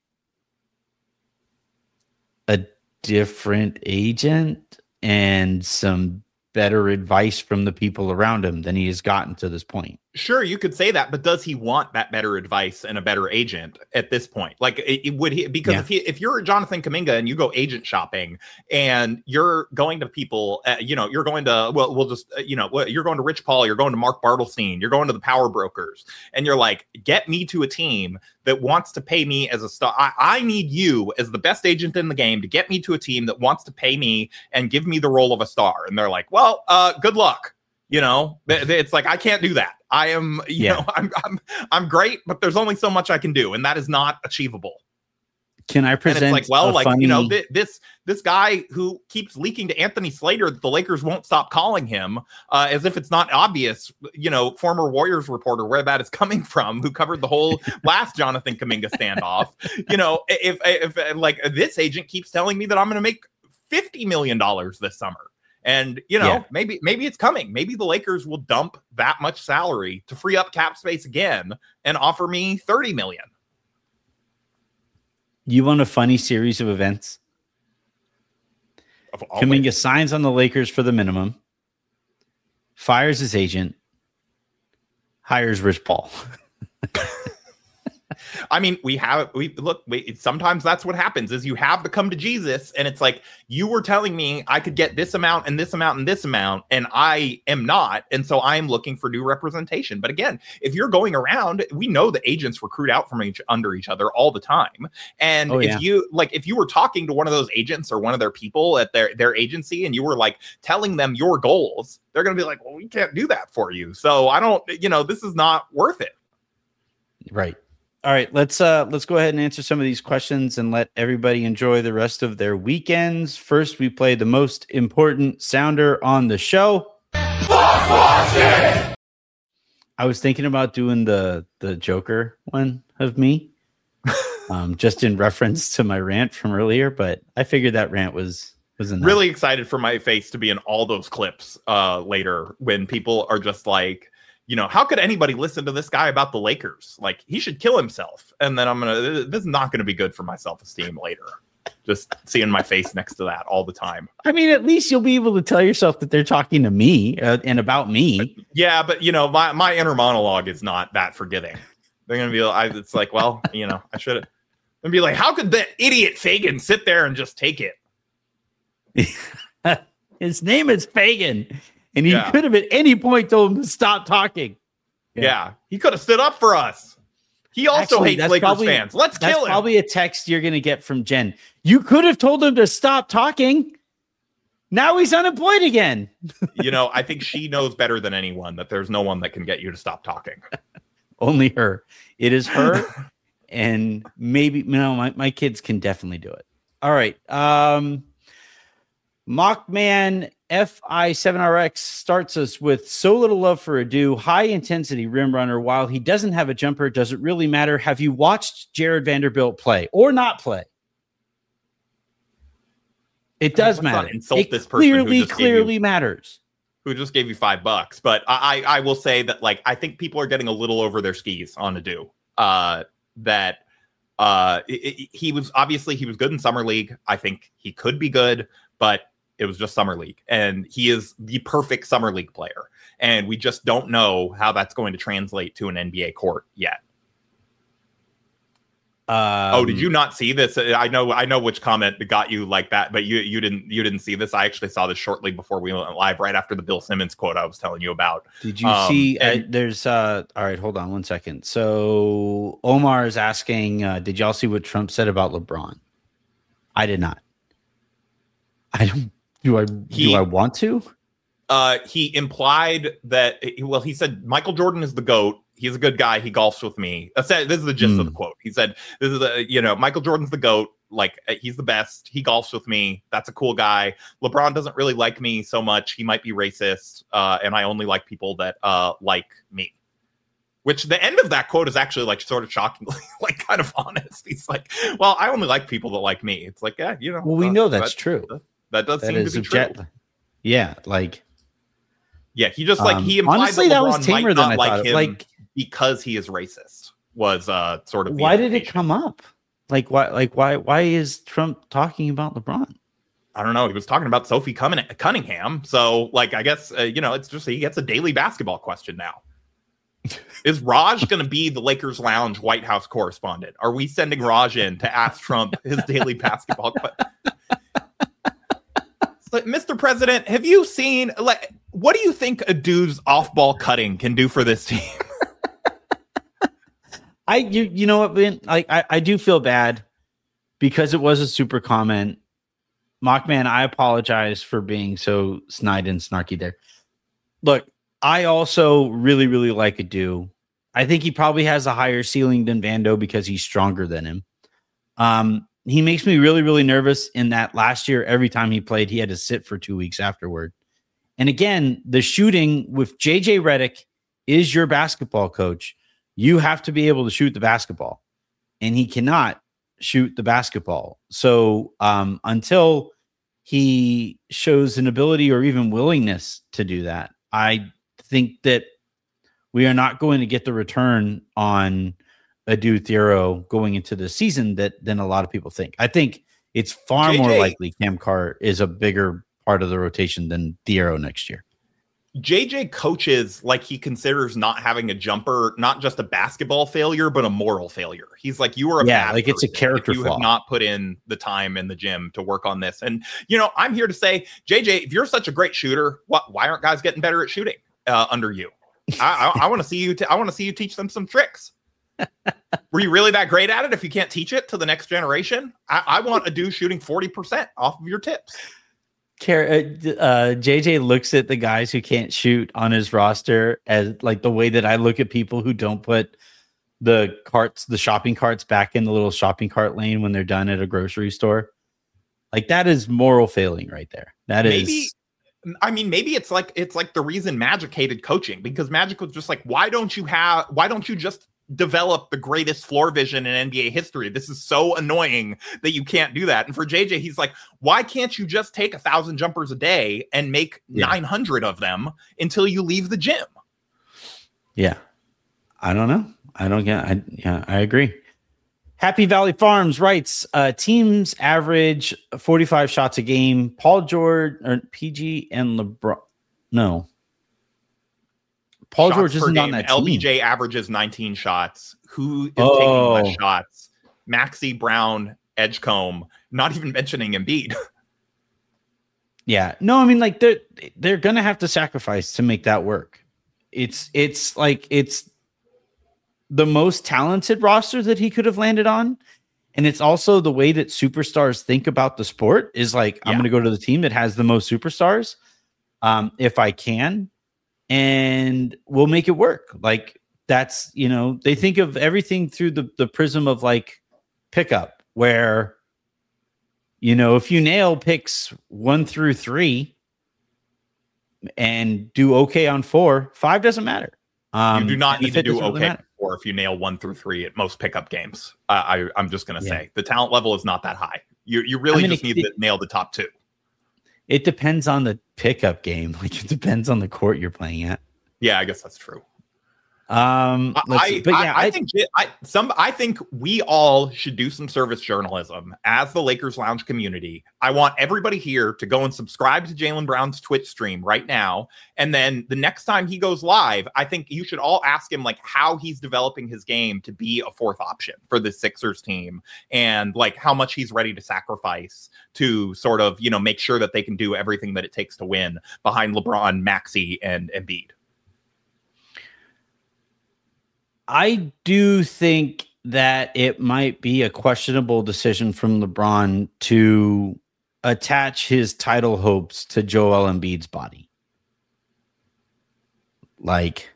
a different agent and some better advice from the people around him than he has gotten to this point. Sure, you could say that, but does he want that better advice and a better agent at this point? Like, it, it would he? Because yeah. if he, if you're Jonathan Kuminga and you go agent shopping and you're going to people, uh, you know, you're going to well, we'll just, uh, you know, you're going to Rich Paul, you're going to Mark Bartelstein, you're going to the power brokers, and you're like, get me to a team that wants to pay me as a star. I, I need you as the best agent in the game to get me to a team that wants to pay me and give me the role of a star. And they're like, well, uh, good luck. You know, it's like, I can't do that. I am, you yeah. know, I'm, I'm, I'm great, but there's only so much I can do. And that is not achievable. Can I present? And it's like, well, like, funny... you know, th- this, this guy who keeps leaking to Anthony Slater that the Lakers won't stop calling him uh, as if it's not obvious, you know, former Warriors reporter, where that is coming from, who covered the whole last Jonathan Kuminga standoff. You know, if, if, if like this agent keeps telling me that I'm going to make fifty million dollars this summer. And, you know, yeah. maybe maybe it's coming. Maybe the Lakers will dump that much salary to free up cap space again and offer me thirty million. You want a funny series of events? Of Kuminga signs on the Lakers for the minimum, fires his agent, hires Rich Paul. I mean, we have, we look, we, sometimes that's what happens is you have to come to Jesus and it's like, you were telling me I could get this amount and this amount and this amount, and I am not. And so I am looking for new representation. But again, if you're going around, we know the agents recruit out from each under each other all the time. And oh, if yeah. you like, if you were talking to one of those agents or one of their people at their, their agency, and you were like telling them your goals, they're going to be like, well, we can't do that for you. So I don't, you know, this is not worth it. Right. All right, let's uh let's go ahead and answer some of these questions and let everybody enjoy the rest of their weekends. First, we play the most important sounder on the show. I was thinking about doing the the Joker one of me, um, just in reference to my rant from earlier, but I figured that rant was was enough. Really excited for my face to be in all those clips uh later when people are just like, you know, how could anybody listen to this guy about the Lakers? Like, he should kill himself. And then I'm going to, this is not going to be good for my self-esteem later. Just seeing my face next to that all the time. I mean, at least you'll be able to tell yourself that they're talking to me uh, and about me. Yeah, but, you know, my, my inner monologue is not that forgiving. They're going to be like, it's like, well, you know, I should have. And be like, how could that idiot Fagan sit there and just take it? His name is Fagan. And he yeah. could have at any point told him to stop talking. Yeah, yeah. He could have stood up for us. He also Actually, hates Lakers probably, fans. Let's that's kill him. That's probably a text you're going to get from Jen. You could have told him to stop talking. Now he's unemployed again. You know, I think she knows better than anyone that there's no one that can get you to stop talking. Only her. It is her. And maybe, you know, my, my kids can definitely do it. All right. Um, Mockman F I seven R X starts us with so little love for Adu, high intensity rim runner. While he doesn't have a jumper, does it really matter? Have you watched Jared Vanderbilt play or not play? It does matter. Insult it this person clearly, who just clearly you, matters. Who just gave you five bucks. But I, I, I will say that, like, I think people are getting a little over their skis on Adu. Uh, that uh, it, it, he was obviously he was good in summer league. I think he could be good, but it was just summer league, and he is the perfect summer league player. And we just don't know how that's going to translate to an N B A court yet. Um, oh, did you not see this? I know, I know which comment got you like that, but you, you didn't, you didn't see this. I actually saw this shortly before we went live, right after the Bill Simmons quote I was telling you about. Did you um, see? And, uh, there's uh. All right, hold on one second. So Omar is asking, uh, did y'all see what Trump said about LeBron? I did not. I don't. Do I he, do I want to? Uh, he implied that, well, he said, Michael Jordan is the GOAT. He's a good guy. He golfs with me. This is the gist mm. of the quote. He said, this is the, you know, Michael Jordan's the GOAT. Like, he's the best. He golfs with me. That's a cool guy. LeBron doesn't really like me so much. He might be racist. Uh, and I only like people that uh, like me. Which the end of that quote is actually like sort of shockingly, like kind of honest. He's like, well, I only like people that like me. It's like, yeah, you know. Well, we uh, know that's that, true. That, that does that seem to be object- true. Yeah, like. Yeah, he just like um, he implied honestly, that, that LeBron was tamer might than not I like thought. him Like because he is racist. Was uh sort of. Why did it come up? Like why? Like why? Why is Trump talking about LeBron? I don't know. He was talking about Sophie Cunningham. So, like, I guess uh, you know, it's just he gets a daily basketball question now. Is Raj going to be the Lakers Lounge White House correspondent? Are we sending Raj in to ask Trump his daily basketball question? Like, Mister President, have you seen, like, what do you think a dude's off-ball cutting can do for this team? I you you know what, Ben? Like I, I do feel bad because it was a super comment. Mockman, I apologize for being so snide and snarky there. Look, I also really, really like Adu. I think he probably has a higher ceiling than Vando because he's stronger than him. Um, he makes me really, really nervous in that last year, every time he played, he had to sit for two weeks afterward. And again, the shooting with J J Redick is your basketball coach. You have to be able to shoot the basketball, and he cannot shoot the basketball. So um, until he shows an ability or even willingness to do that, I think that we are not going to get the return on Adu Thiero going into the season that than a lot of people think. I think it's far J J, more likely Cam Carr is a bigger part of the rotation than Thiero next year. J J coaches like he considers not having a jumper not just a basketball failure, but a moral failure. He's like, you are a yeah, bad like it's a character if you flaw. have not put in the time in the gym to work on this. And you know, I'm here to say, J J, if you're such a great shooter, what? Why aren't guys getting better at shooting uh, under you? I, I, I want to see you. T- I want to see you teach them some tricks. Were you really that great at it? If you can't teach it to the next generation, I, I want a dude shooting forty percent off of your tips. Uh, J J looks at the guys who can't shoot on his roster as like the way that I look at people who don't put the carts, the shopping carts back in the little shopping cart lane when they're done at a grocery store. Like that is moral failing right there. That maybe, is. I mean, maybe it's like it's like the reason Magic hated coaching, because Magic was just like, why don't you have? Why don't you just develop the greatest floor vision in N B A history? This is so annoying that you can't do that. And for J J, he's like, why can't you just take a thousand jumpers a day and make yeah. nine hundred of them until you leave the gym? Yeah. I don't know. I don't get, I, yeah, I agree. Happy Valley Farms writes, uh, teams average forty-five shots a game. Paul George or P G and LeBron. No, Paul shots George isn't on that team. L B J averages nineteen shots. Who is oh. taking less shots? Maxey, Brown, Edgecombe, not even mentioning Embiid. Yeah. No, I mean, like, they're, they're going to have to sacrifice to make that work. It's, it's like, it's the most talented roster that he could have landed on. And it's also the way that superstars think about the sport is like, yeah. I'm going to go to the team that has the most superstars. Um, if I can, and we'll make it work. Like that's, you know, they think of everything through the, the prism of like pickup where, you know, if you nail picks one through three and do okay on four, five doesn't matter. Um, you do not need to do okay really or if you nail one through three at most pickup games. Uh, I, I'm just going to yeah. say the talent level is not that high. You you really I mean, just it, need to nail the top two. It depends on the pickup game. Like it depends on the court you're playing at. Yeah, I guess that's true. Um, I, but yeah, I, I, I think I, some. I think we all should do some service journalism as the Lakers Lounge community. I want everybody here to go and subscribe to Jaylen Brown's Twitch stream right now, and then the next time he goes live, I think you should all ask him like how he's developing his game to be a fourth option for the Sixers team, and like how much he's ready to sacrifice to sort of you know make sure that they can do everything that it takes to win behind LeBron, Maxey, and Embiid. I do think that it might be a questionable decision from LeBron to attach his title hopes to Joel Embiid's body. Like,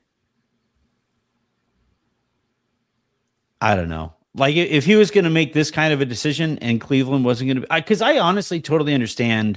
I don't know. Like, if he was going to make this kind of a decision and Cleveland wasn't going to be, because I, I honestly totally understand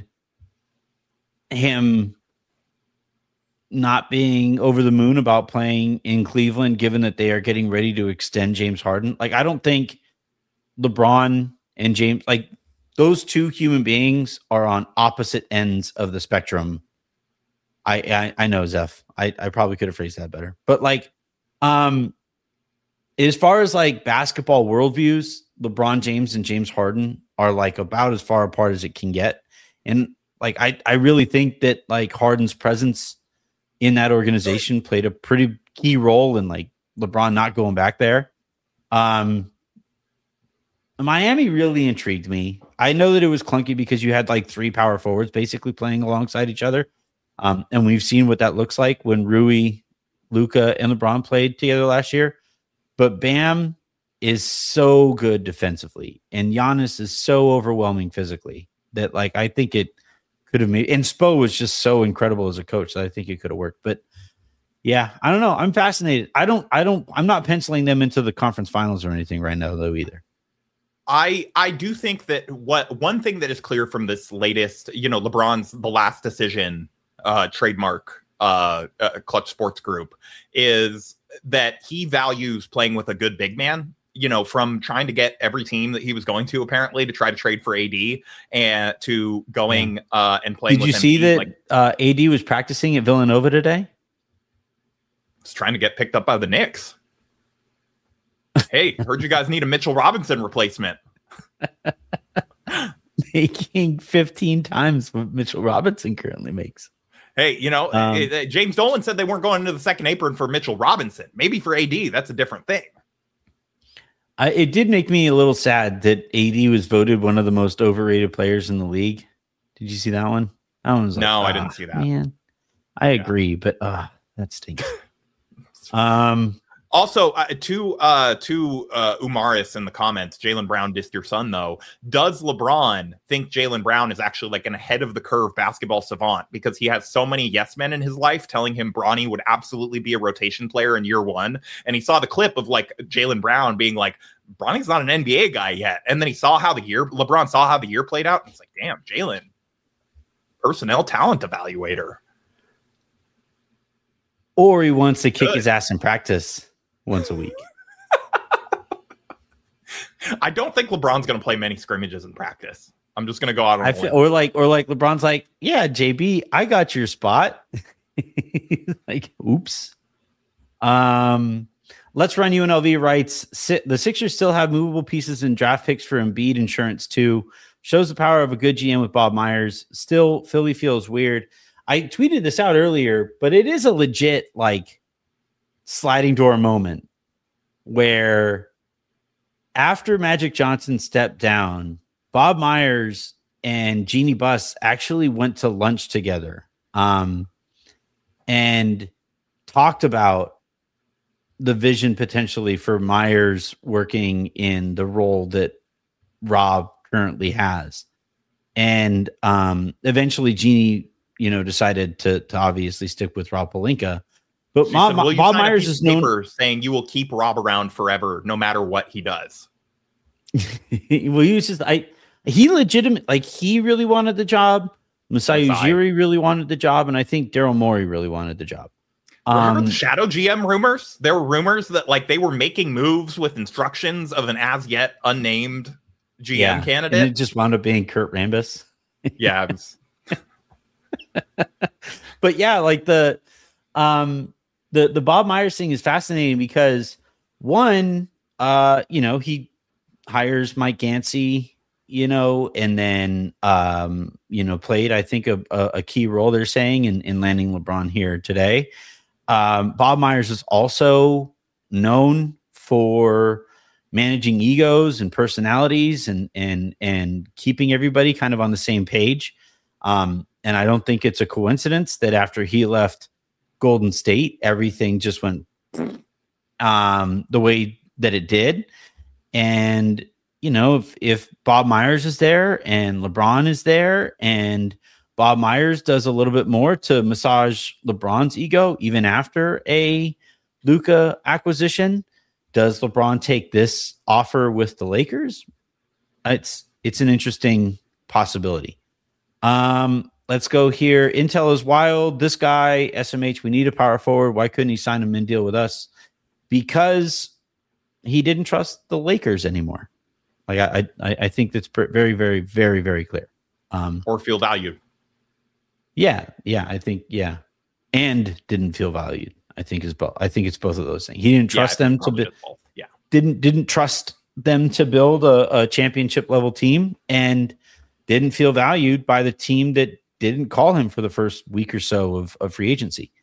him not being over the moon about playing in Cleveland, given that they are getting ready to extend James Harden. Like, I don't think LeBron and James, like those two human beings are on opposite ends of the spectrum. I, I, I know, Zeph, I, I probably could have phrased that better, but like, um, as far as like basketball worldviews, LeBron James and James Harden are like about as far apart as it can get. And like, I, I really think that like Harden's presence in that organization played a pretty key role in like LeBron not going back there. Um, Miami really intrigued me. I know that it was clunky because you had like three power forwards basically playing alongside each other. Um, and we've seen what that looks like when Rui, Luka, and LeBron played together last year. But Bam is so good defensively, and Giannis is so overwhelming physically that like I think it could have made. And Spo was just so incredible as a coach that I think it could have worked. But yeah, I don't know. I'm fascinated. I don't. I don't. I'm not penciling them into the conference finals or anything right now, though. Either. I I do think that what one thing that is clear from this latest, you know, LeBron's the last decision uh, trademark uh, uh, Clutch Sports Group is that he values playing with a good big man. You know, from trying to get every team that he was going to apparently to try to trade for A D and to going yeah. uh, and playing. Did with you see M V, that like, uh, A D was practicing at Villanova today? He's trying to get picked up by the Knicks. Hey, heard you guys need a Mitchell Robinson replacement. Making fifteen times what Mitchell Robinson currently makes. Hey, you know, um, it, it, James Dolan said they weren't going into the second apron for Mitchell Robinson. Maybe for A D, that's a different thing. I, it did make me a little sad that A D was voted one of the most overrated players in the league. Did you see that one? That one was like, no, ah, I didn't see that. Man, I yeah. agree, but uh, that stinks. um. Also, uh, to uh, to uh, Umaris in the comments, Jaylen Brown dissed your son, though. Does LeBron think Jaylen Brown is actually like an ahead of the curve basketball savant because he has so many yes men in his life telling him Bronny would absolutely be a rotation player in year one? And he saw the clip of like Jaylen Brown being like, Bronny's not an N B A guy yet. And then he saw how the year, LeBron saw how the year played out. And he's like, damn, Jaylen, personnel talent evaluator. Or he wants to kick Good. his ass in practice once a week. I don't think LeBron's going to play many scrimmages in practice. I'm just going to go out on I feel, or like, or like LeBron's like, yeah, J B, I got your spot. Like, oops. Um, let's run U N L V writes. The Sixers still have movable pieces and draft picks for Embiid insurance too. Shows the power of a good G M with Bob Myers. Still, Philly feels weird. I tweeted this out earlier, but it is a legit like sliding door moment where after Magic Johnson stepped down, Bob Myers and Jeannie Buss actually went to lunch together um, and talked about the vision potentially for Myers working in the role that Rob currently has. And um, eventually Jeannie, you know, decided to, to obviously stick with Rob Pelinka. But Bob, said, Bob Myers is known saying you will keep Rob around forever, no matter what he does. Well, he was just I. He legitimate like he really wanted the job. Masai Ujiri really wanted the job, and I think Daryl Morey really wanted the job. Remember Um, the shadow G M rumors? There were rumors that like they were making moves with instructions of an as yet unnamed G M yeah, candidate. and it just wound up being Kurt Rambis. Yeah, it was... But yeah, like the um. The the Bob Myers thing is fascinating because one, uh, you know, he hires Mike Gansey, you know, and then um, you know, played I think a, a, a key role they're saying in, in landing LeBron here today. Um, Bob Myers is also known for managing egos and personalities and and and keeping everybody kind of on the same page. Um, and I don't think it's a coincidence that after he left Golden State, everything just went um, the way that it did. And, you know, if, if Bob Myers is there and LeBron is there and Bob Myers does a little bit more to massage LeBron's ego, even after a Luka acquisition, does LeBron take this offer with the Lakers? It's, it's an interesting possibility. Um, Let's go here. Intel is wild. This guy, S M H, we need a power forward. Why couldn't he sign him and deal with us? Because he didn't trust the Lakers anymore. Like I, I, I think that's very, very, very, very clear. Um, or feel valued. Yeah, yeah, I think yeah, and didn't feel valued. I think is both. I think it's both of those things. He didn't trust yeah, them to be. Yeah, didn't didn't trust them to build a, a championship level team, and didn't feel valued by the team that didn't call him for the first week or so of, of free agency.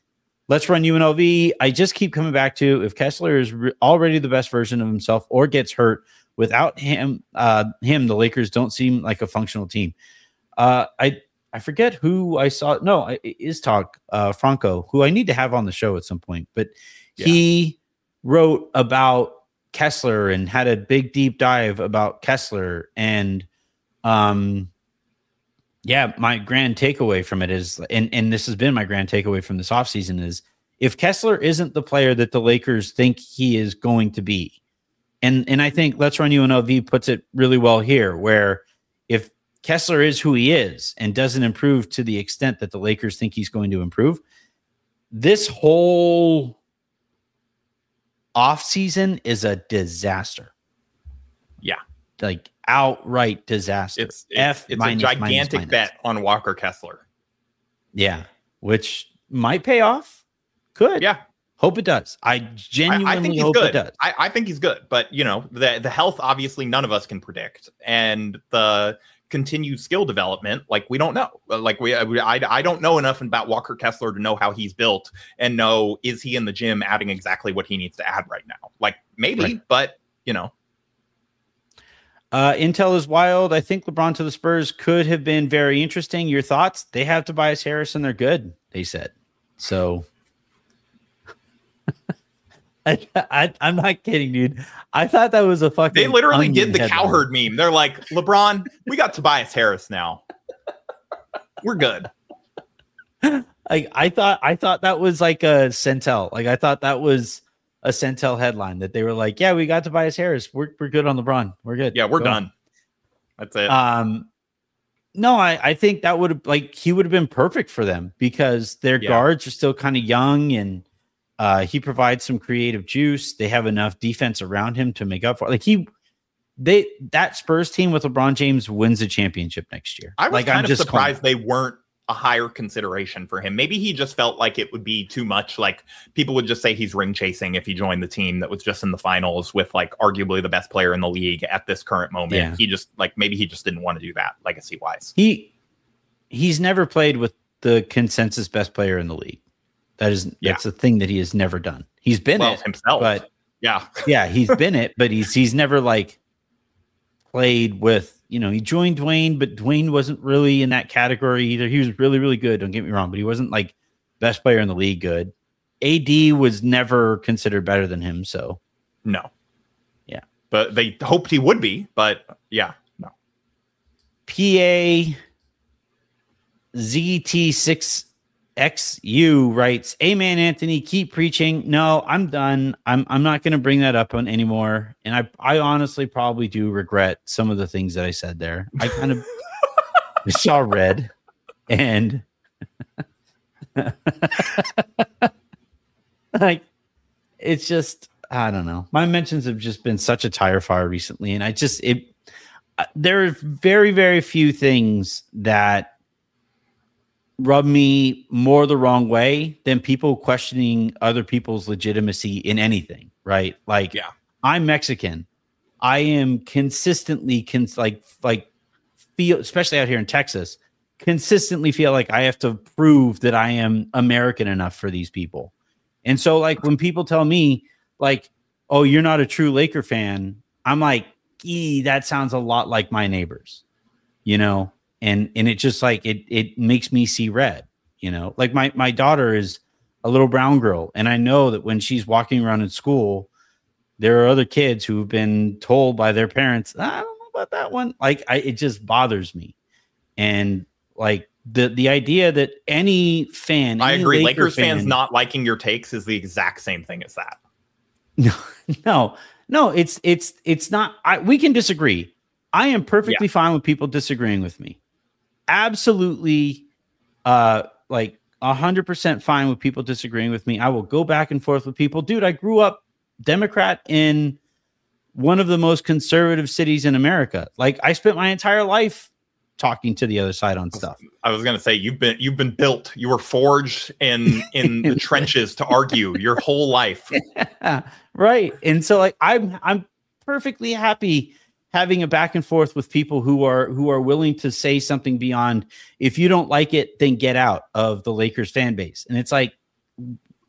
Let's run U N L V. I just keep coming back to if Kessler is re- already the best version of himself or gets hurt, without him, uh, him, the Lakers don't seem like a functional team. Uh, I I forget who I saw. No, it is talk uh, Franco, who I need to have on the show at some point. But yeah. he wrote about Kessler and had a big deep dive about Kessler. And um, yeah, my grand takeaway from it is, and, and this has been my grand takeaway from this offseason is, if Kessler isn't the player that the Lakers think he is going to be, and and I think Let's Run U N L V puts it really well here, where if Kessler is who he is and doesn't improve to the extent that the Lakers think he's going to improve, this whole offseason is a disaster. Yeah. Like outright disaster. It's, it's, F it's minus, a gigantic minus, bet on Walker Kessler. Yeah. Which might pay off. Could. Yeah. Hope it does. I genuinely I, I think he's hope good. it does. I, I think he's good, but you know, the the health obviously none of us can predict, and the continued skill development, like we don't know. Like we, I, I don't know enough about Walker Kessler to know how he's built and know is he in the gym adding exactly what he needs to add right now. Like maybe, right. but you know. Uh, Intel is wild. I think LeBron to the Spurs could have been very interesting. Your thoughts? They have Tobias Harris and they're good. They said so. I, I, I'm not kidding, dude. I thought that was a fucking. They literally did the headline. Cowherd meme. They're like, LeBron, we got Tobias Harris now. We're good. Like I thought, I thought that was like a Centel. Like I thought that was a Centel headline that they were like, yeah, we got Tobias Harris. We're we're good on LeBron. We're good. Yeah, we're Go done. on. That's it. Um, no, I I think that would have like he would have been perfect for them because their Yeah. guards are still kind of young and. Uh, he provides some creative juice. They have enough defense around him to make up for it. Like he, they that Spurs team with LeBron James wins a championship next year. I was like, kind I'm of just surprised they weren't a higher consideration for him. Maybe he just felt like it would be too much. Like people would just say he's ring chasing if he joined the team that was just in the finals with like arguably the best player in the league at this current moment. Yeah. He just like maybe he just didn't want to do that legacy wise. He he's never played with the consensus best player in the league. That is Yeah. that's a thing that he has never done. He's been Well, it himself. but Yeah. yeah, he's been it, but he's he's never like played with, you know, he joined Dwayne, but Dwayne wasn't really in that category either. He was really, really good, don't get me wrong, but he wasn't like best player in the league good. A D was never considered better than him, so No. Yeah. But they hoped he would be, but yeah, no. P A Z T six X U writes, "Amen, Anthony. Keep preaching." No, I'm done. I'm I'm not going to bring that up on anymore. And I I honestly probably do regret some of the things that I said there. I kind of saw red, and like it's just I don't know. My mentions have just been such a tire fire recently, and I just it. There are very very few things that rub me more the wrong way than people questioning other people's legitimacy in anything, right? Like, Yeah. I'm Mexican. I am consistently cons- like like feel, especially out here in Texas, consistently feel like I have to prove that I am American enough for these people. And so, like, when people tell me, like, "Oh, you're not a true Laker fan," I'm like, "Ee, that sounds a lot like my neighbors," you know. And and it just like it it makes me see red, you know. Like my my daughter is a little brown girl, and I know that when she's walking around in school, there are other kids who've been told by their parents, "I don't know about that one." Like I, it just bothers me, and like the the idea that any fan, I any agree. Laker Lakers fan, fans not liking your takes is the exact same thing as that. No, no, no. It's it's it's not. I, we can disagree. I am perfectly Yeah. fine with people disagreeing with me. Absolutely, uh, like a hundred percent fine with people disagreeing with me. I will go back and forth with people. Dude, I grew up Democrat in one of the most conservative cities in America. Like I spent my entire life talking to the other side on stuff. I was gonna say you've been you've been built. You were forged in in the trenches to argue your whole life. Right. And so like I'm I'm perfectly happy having a back and forth with people who are who are willing to say something beyond, if you don't like it, then get out of the Lakers fan base. And it's like,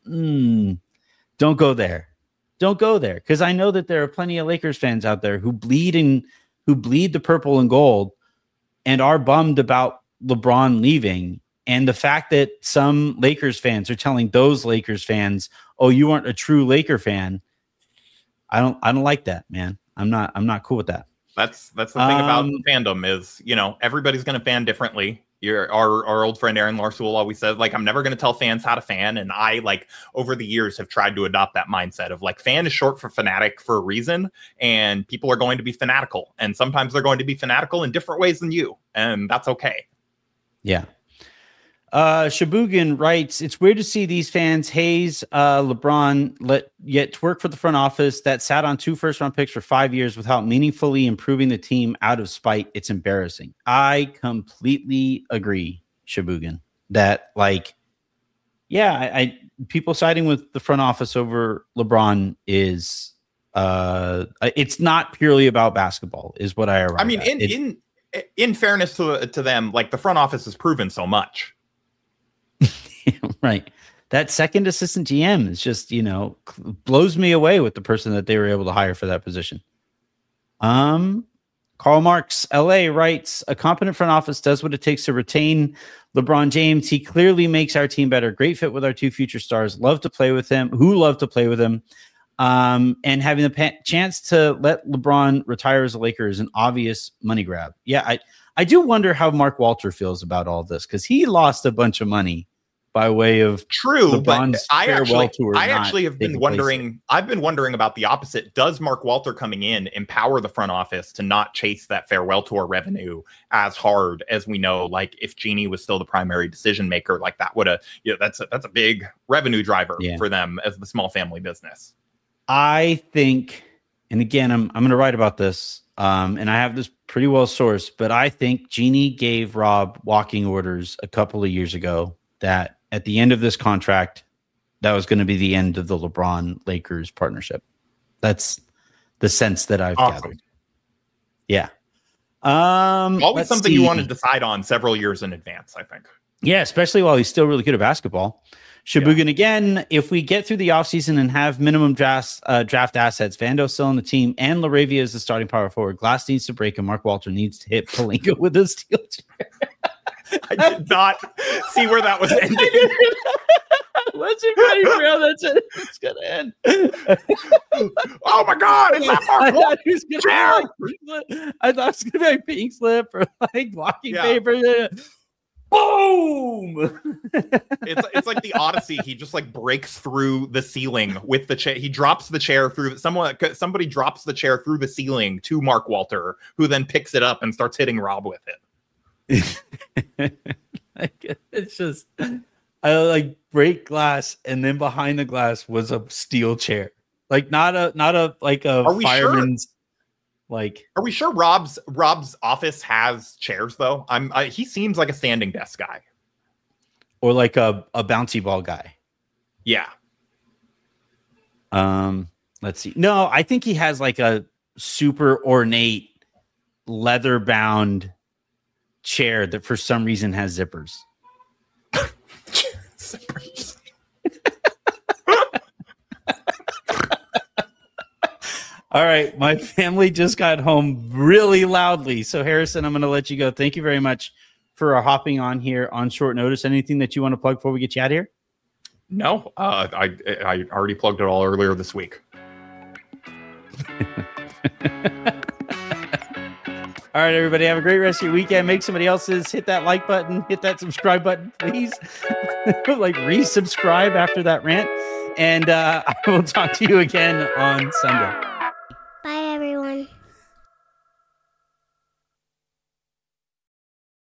mm, don't go there. Don't go there. Because I know that there are plenty of Lakers fans out there who bleed in, who bleed the purple and gold and are bummed about LeBron leaving. And the fact that some Lakers fans are telling those Lakers fans, oh, you aren't a true Laker fan. I don't I don't like that, man. I'm not I'm not cool with that. That's that's the thing about Um, fandom is, you know, everybody's going to fan differently. Your our our old friend Aaron Larsoul always said, like, I'm never going to tell fans how to fan. And I, like, over the years have tried to adopt that mindset of, like, fan is short for fanatic for a reason. And people are going to be fanatical. And sometimes they're going to be fanatical in different ways than you. And that's okay. Yeah. Uh, Shabugan writes, it's weird to see these fans haze uh, LeBron, let yet to work for the front office that sat on two first round picks for five years without meaningfully improving the team out of spite. It's embarrassing. I completely agree, Shabugan, that, like, yeah, I, I people siding with the front office over LeBron is uh, it's not purely about basketball, is what I arrived I mean, at. in It- in in fairness to to them, like, the front office has proven so much. Right. That second assistant G M is just, you know, blows me away with the person that they were able to hire for that position. Um, Karl Marx, L A writes, a competent front office does what it takes to retain LeBron James. He clearly makes our team better. Great fit with our two future stars. Love to play with him. Who love to play with him. Um, and having the pa- chance to let LeBron retire as a Laker is an obvious money grab. Yeah, I, I do wonder how Mark Walter feels about all this, because he lost a bunch of money by way of True, LeBron's but I farewell actually, tour I not actually have been taking wondering. I've been wondering about the opposite. Does Mark Walter coming in empower the front office to not chase that farewell tour revenue as hard as we know? Like, if Jeannie was still the primary decision maker, like, that would have, you know, that's a, that's a big revenue driver Yeah. for them as the small family business. I think, and again, I'm I'm going to write about this, um, and I have this pretty well sourced, but I think Jeannie gave Rob walking orders a couple of years ago that at the end of this contract, that was going to be the end of the LeBron Lakers partnership. That's the sense that I've Awesome. gathered. Yeah. Um, Always let's something you see. want to decide on several years in advance, I think. Yeah, especially while he's still really good at basketball. Shabugan again, if we get through the offseason and have minimum draft, uh, draft assets, Vando still on the team, and LaRavia is the starting power forward, Glass needs to break, and Mark Walter needs to hit Pelinka with a steel chair. I did not see where that was ending. Let's see how that's it. It's gonna end. Oh my God! It's not I Mark thought Walter. it was gonna be like pink slip. I thought it was gonna be like pink slip or like walking Yeah. paper. Boom! It's it's like the Odyssey. He just, like, breaks through the ceiling with the chair. He drops the chair through someone. Somebody drops the chair through the ceiling to Mark Walter, who then picks it up and starts hitting Rob with it. Like, it's just, I like break glass, and then behind the glass was a steel chair, like not a not a like a Are we fireman's. Like, Are we sure Rob's Rob's office has chairs though? I'm I, he seems like a standing desk guy. or like a, a bouncy ball guy. Yeah. Um, let's see. No, I think he has like a super ornate leather bound chair that for some reason has zippers. Zippers. All right. My family just got home really loudly. So, Harrison, I'm going to let you go. Thank you very much for hopping on here on short notice. Anything that you want to plug before we get you out of here? No, uh, I I already plugged it all earlier this week. All right, everybody. Have a great rest of your weekend. Make somebody else's. Hit that like button. Hit that subscribe button, please. Like, resubscribe after that rant. And uh, I will talk to you again on Sunday.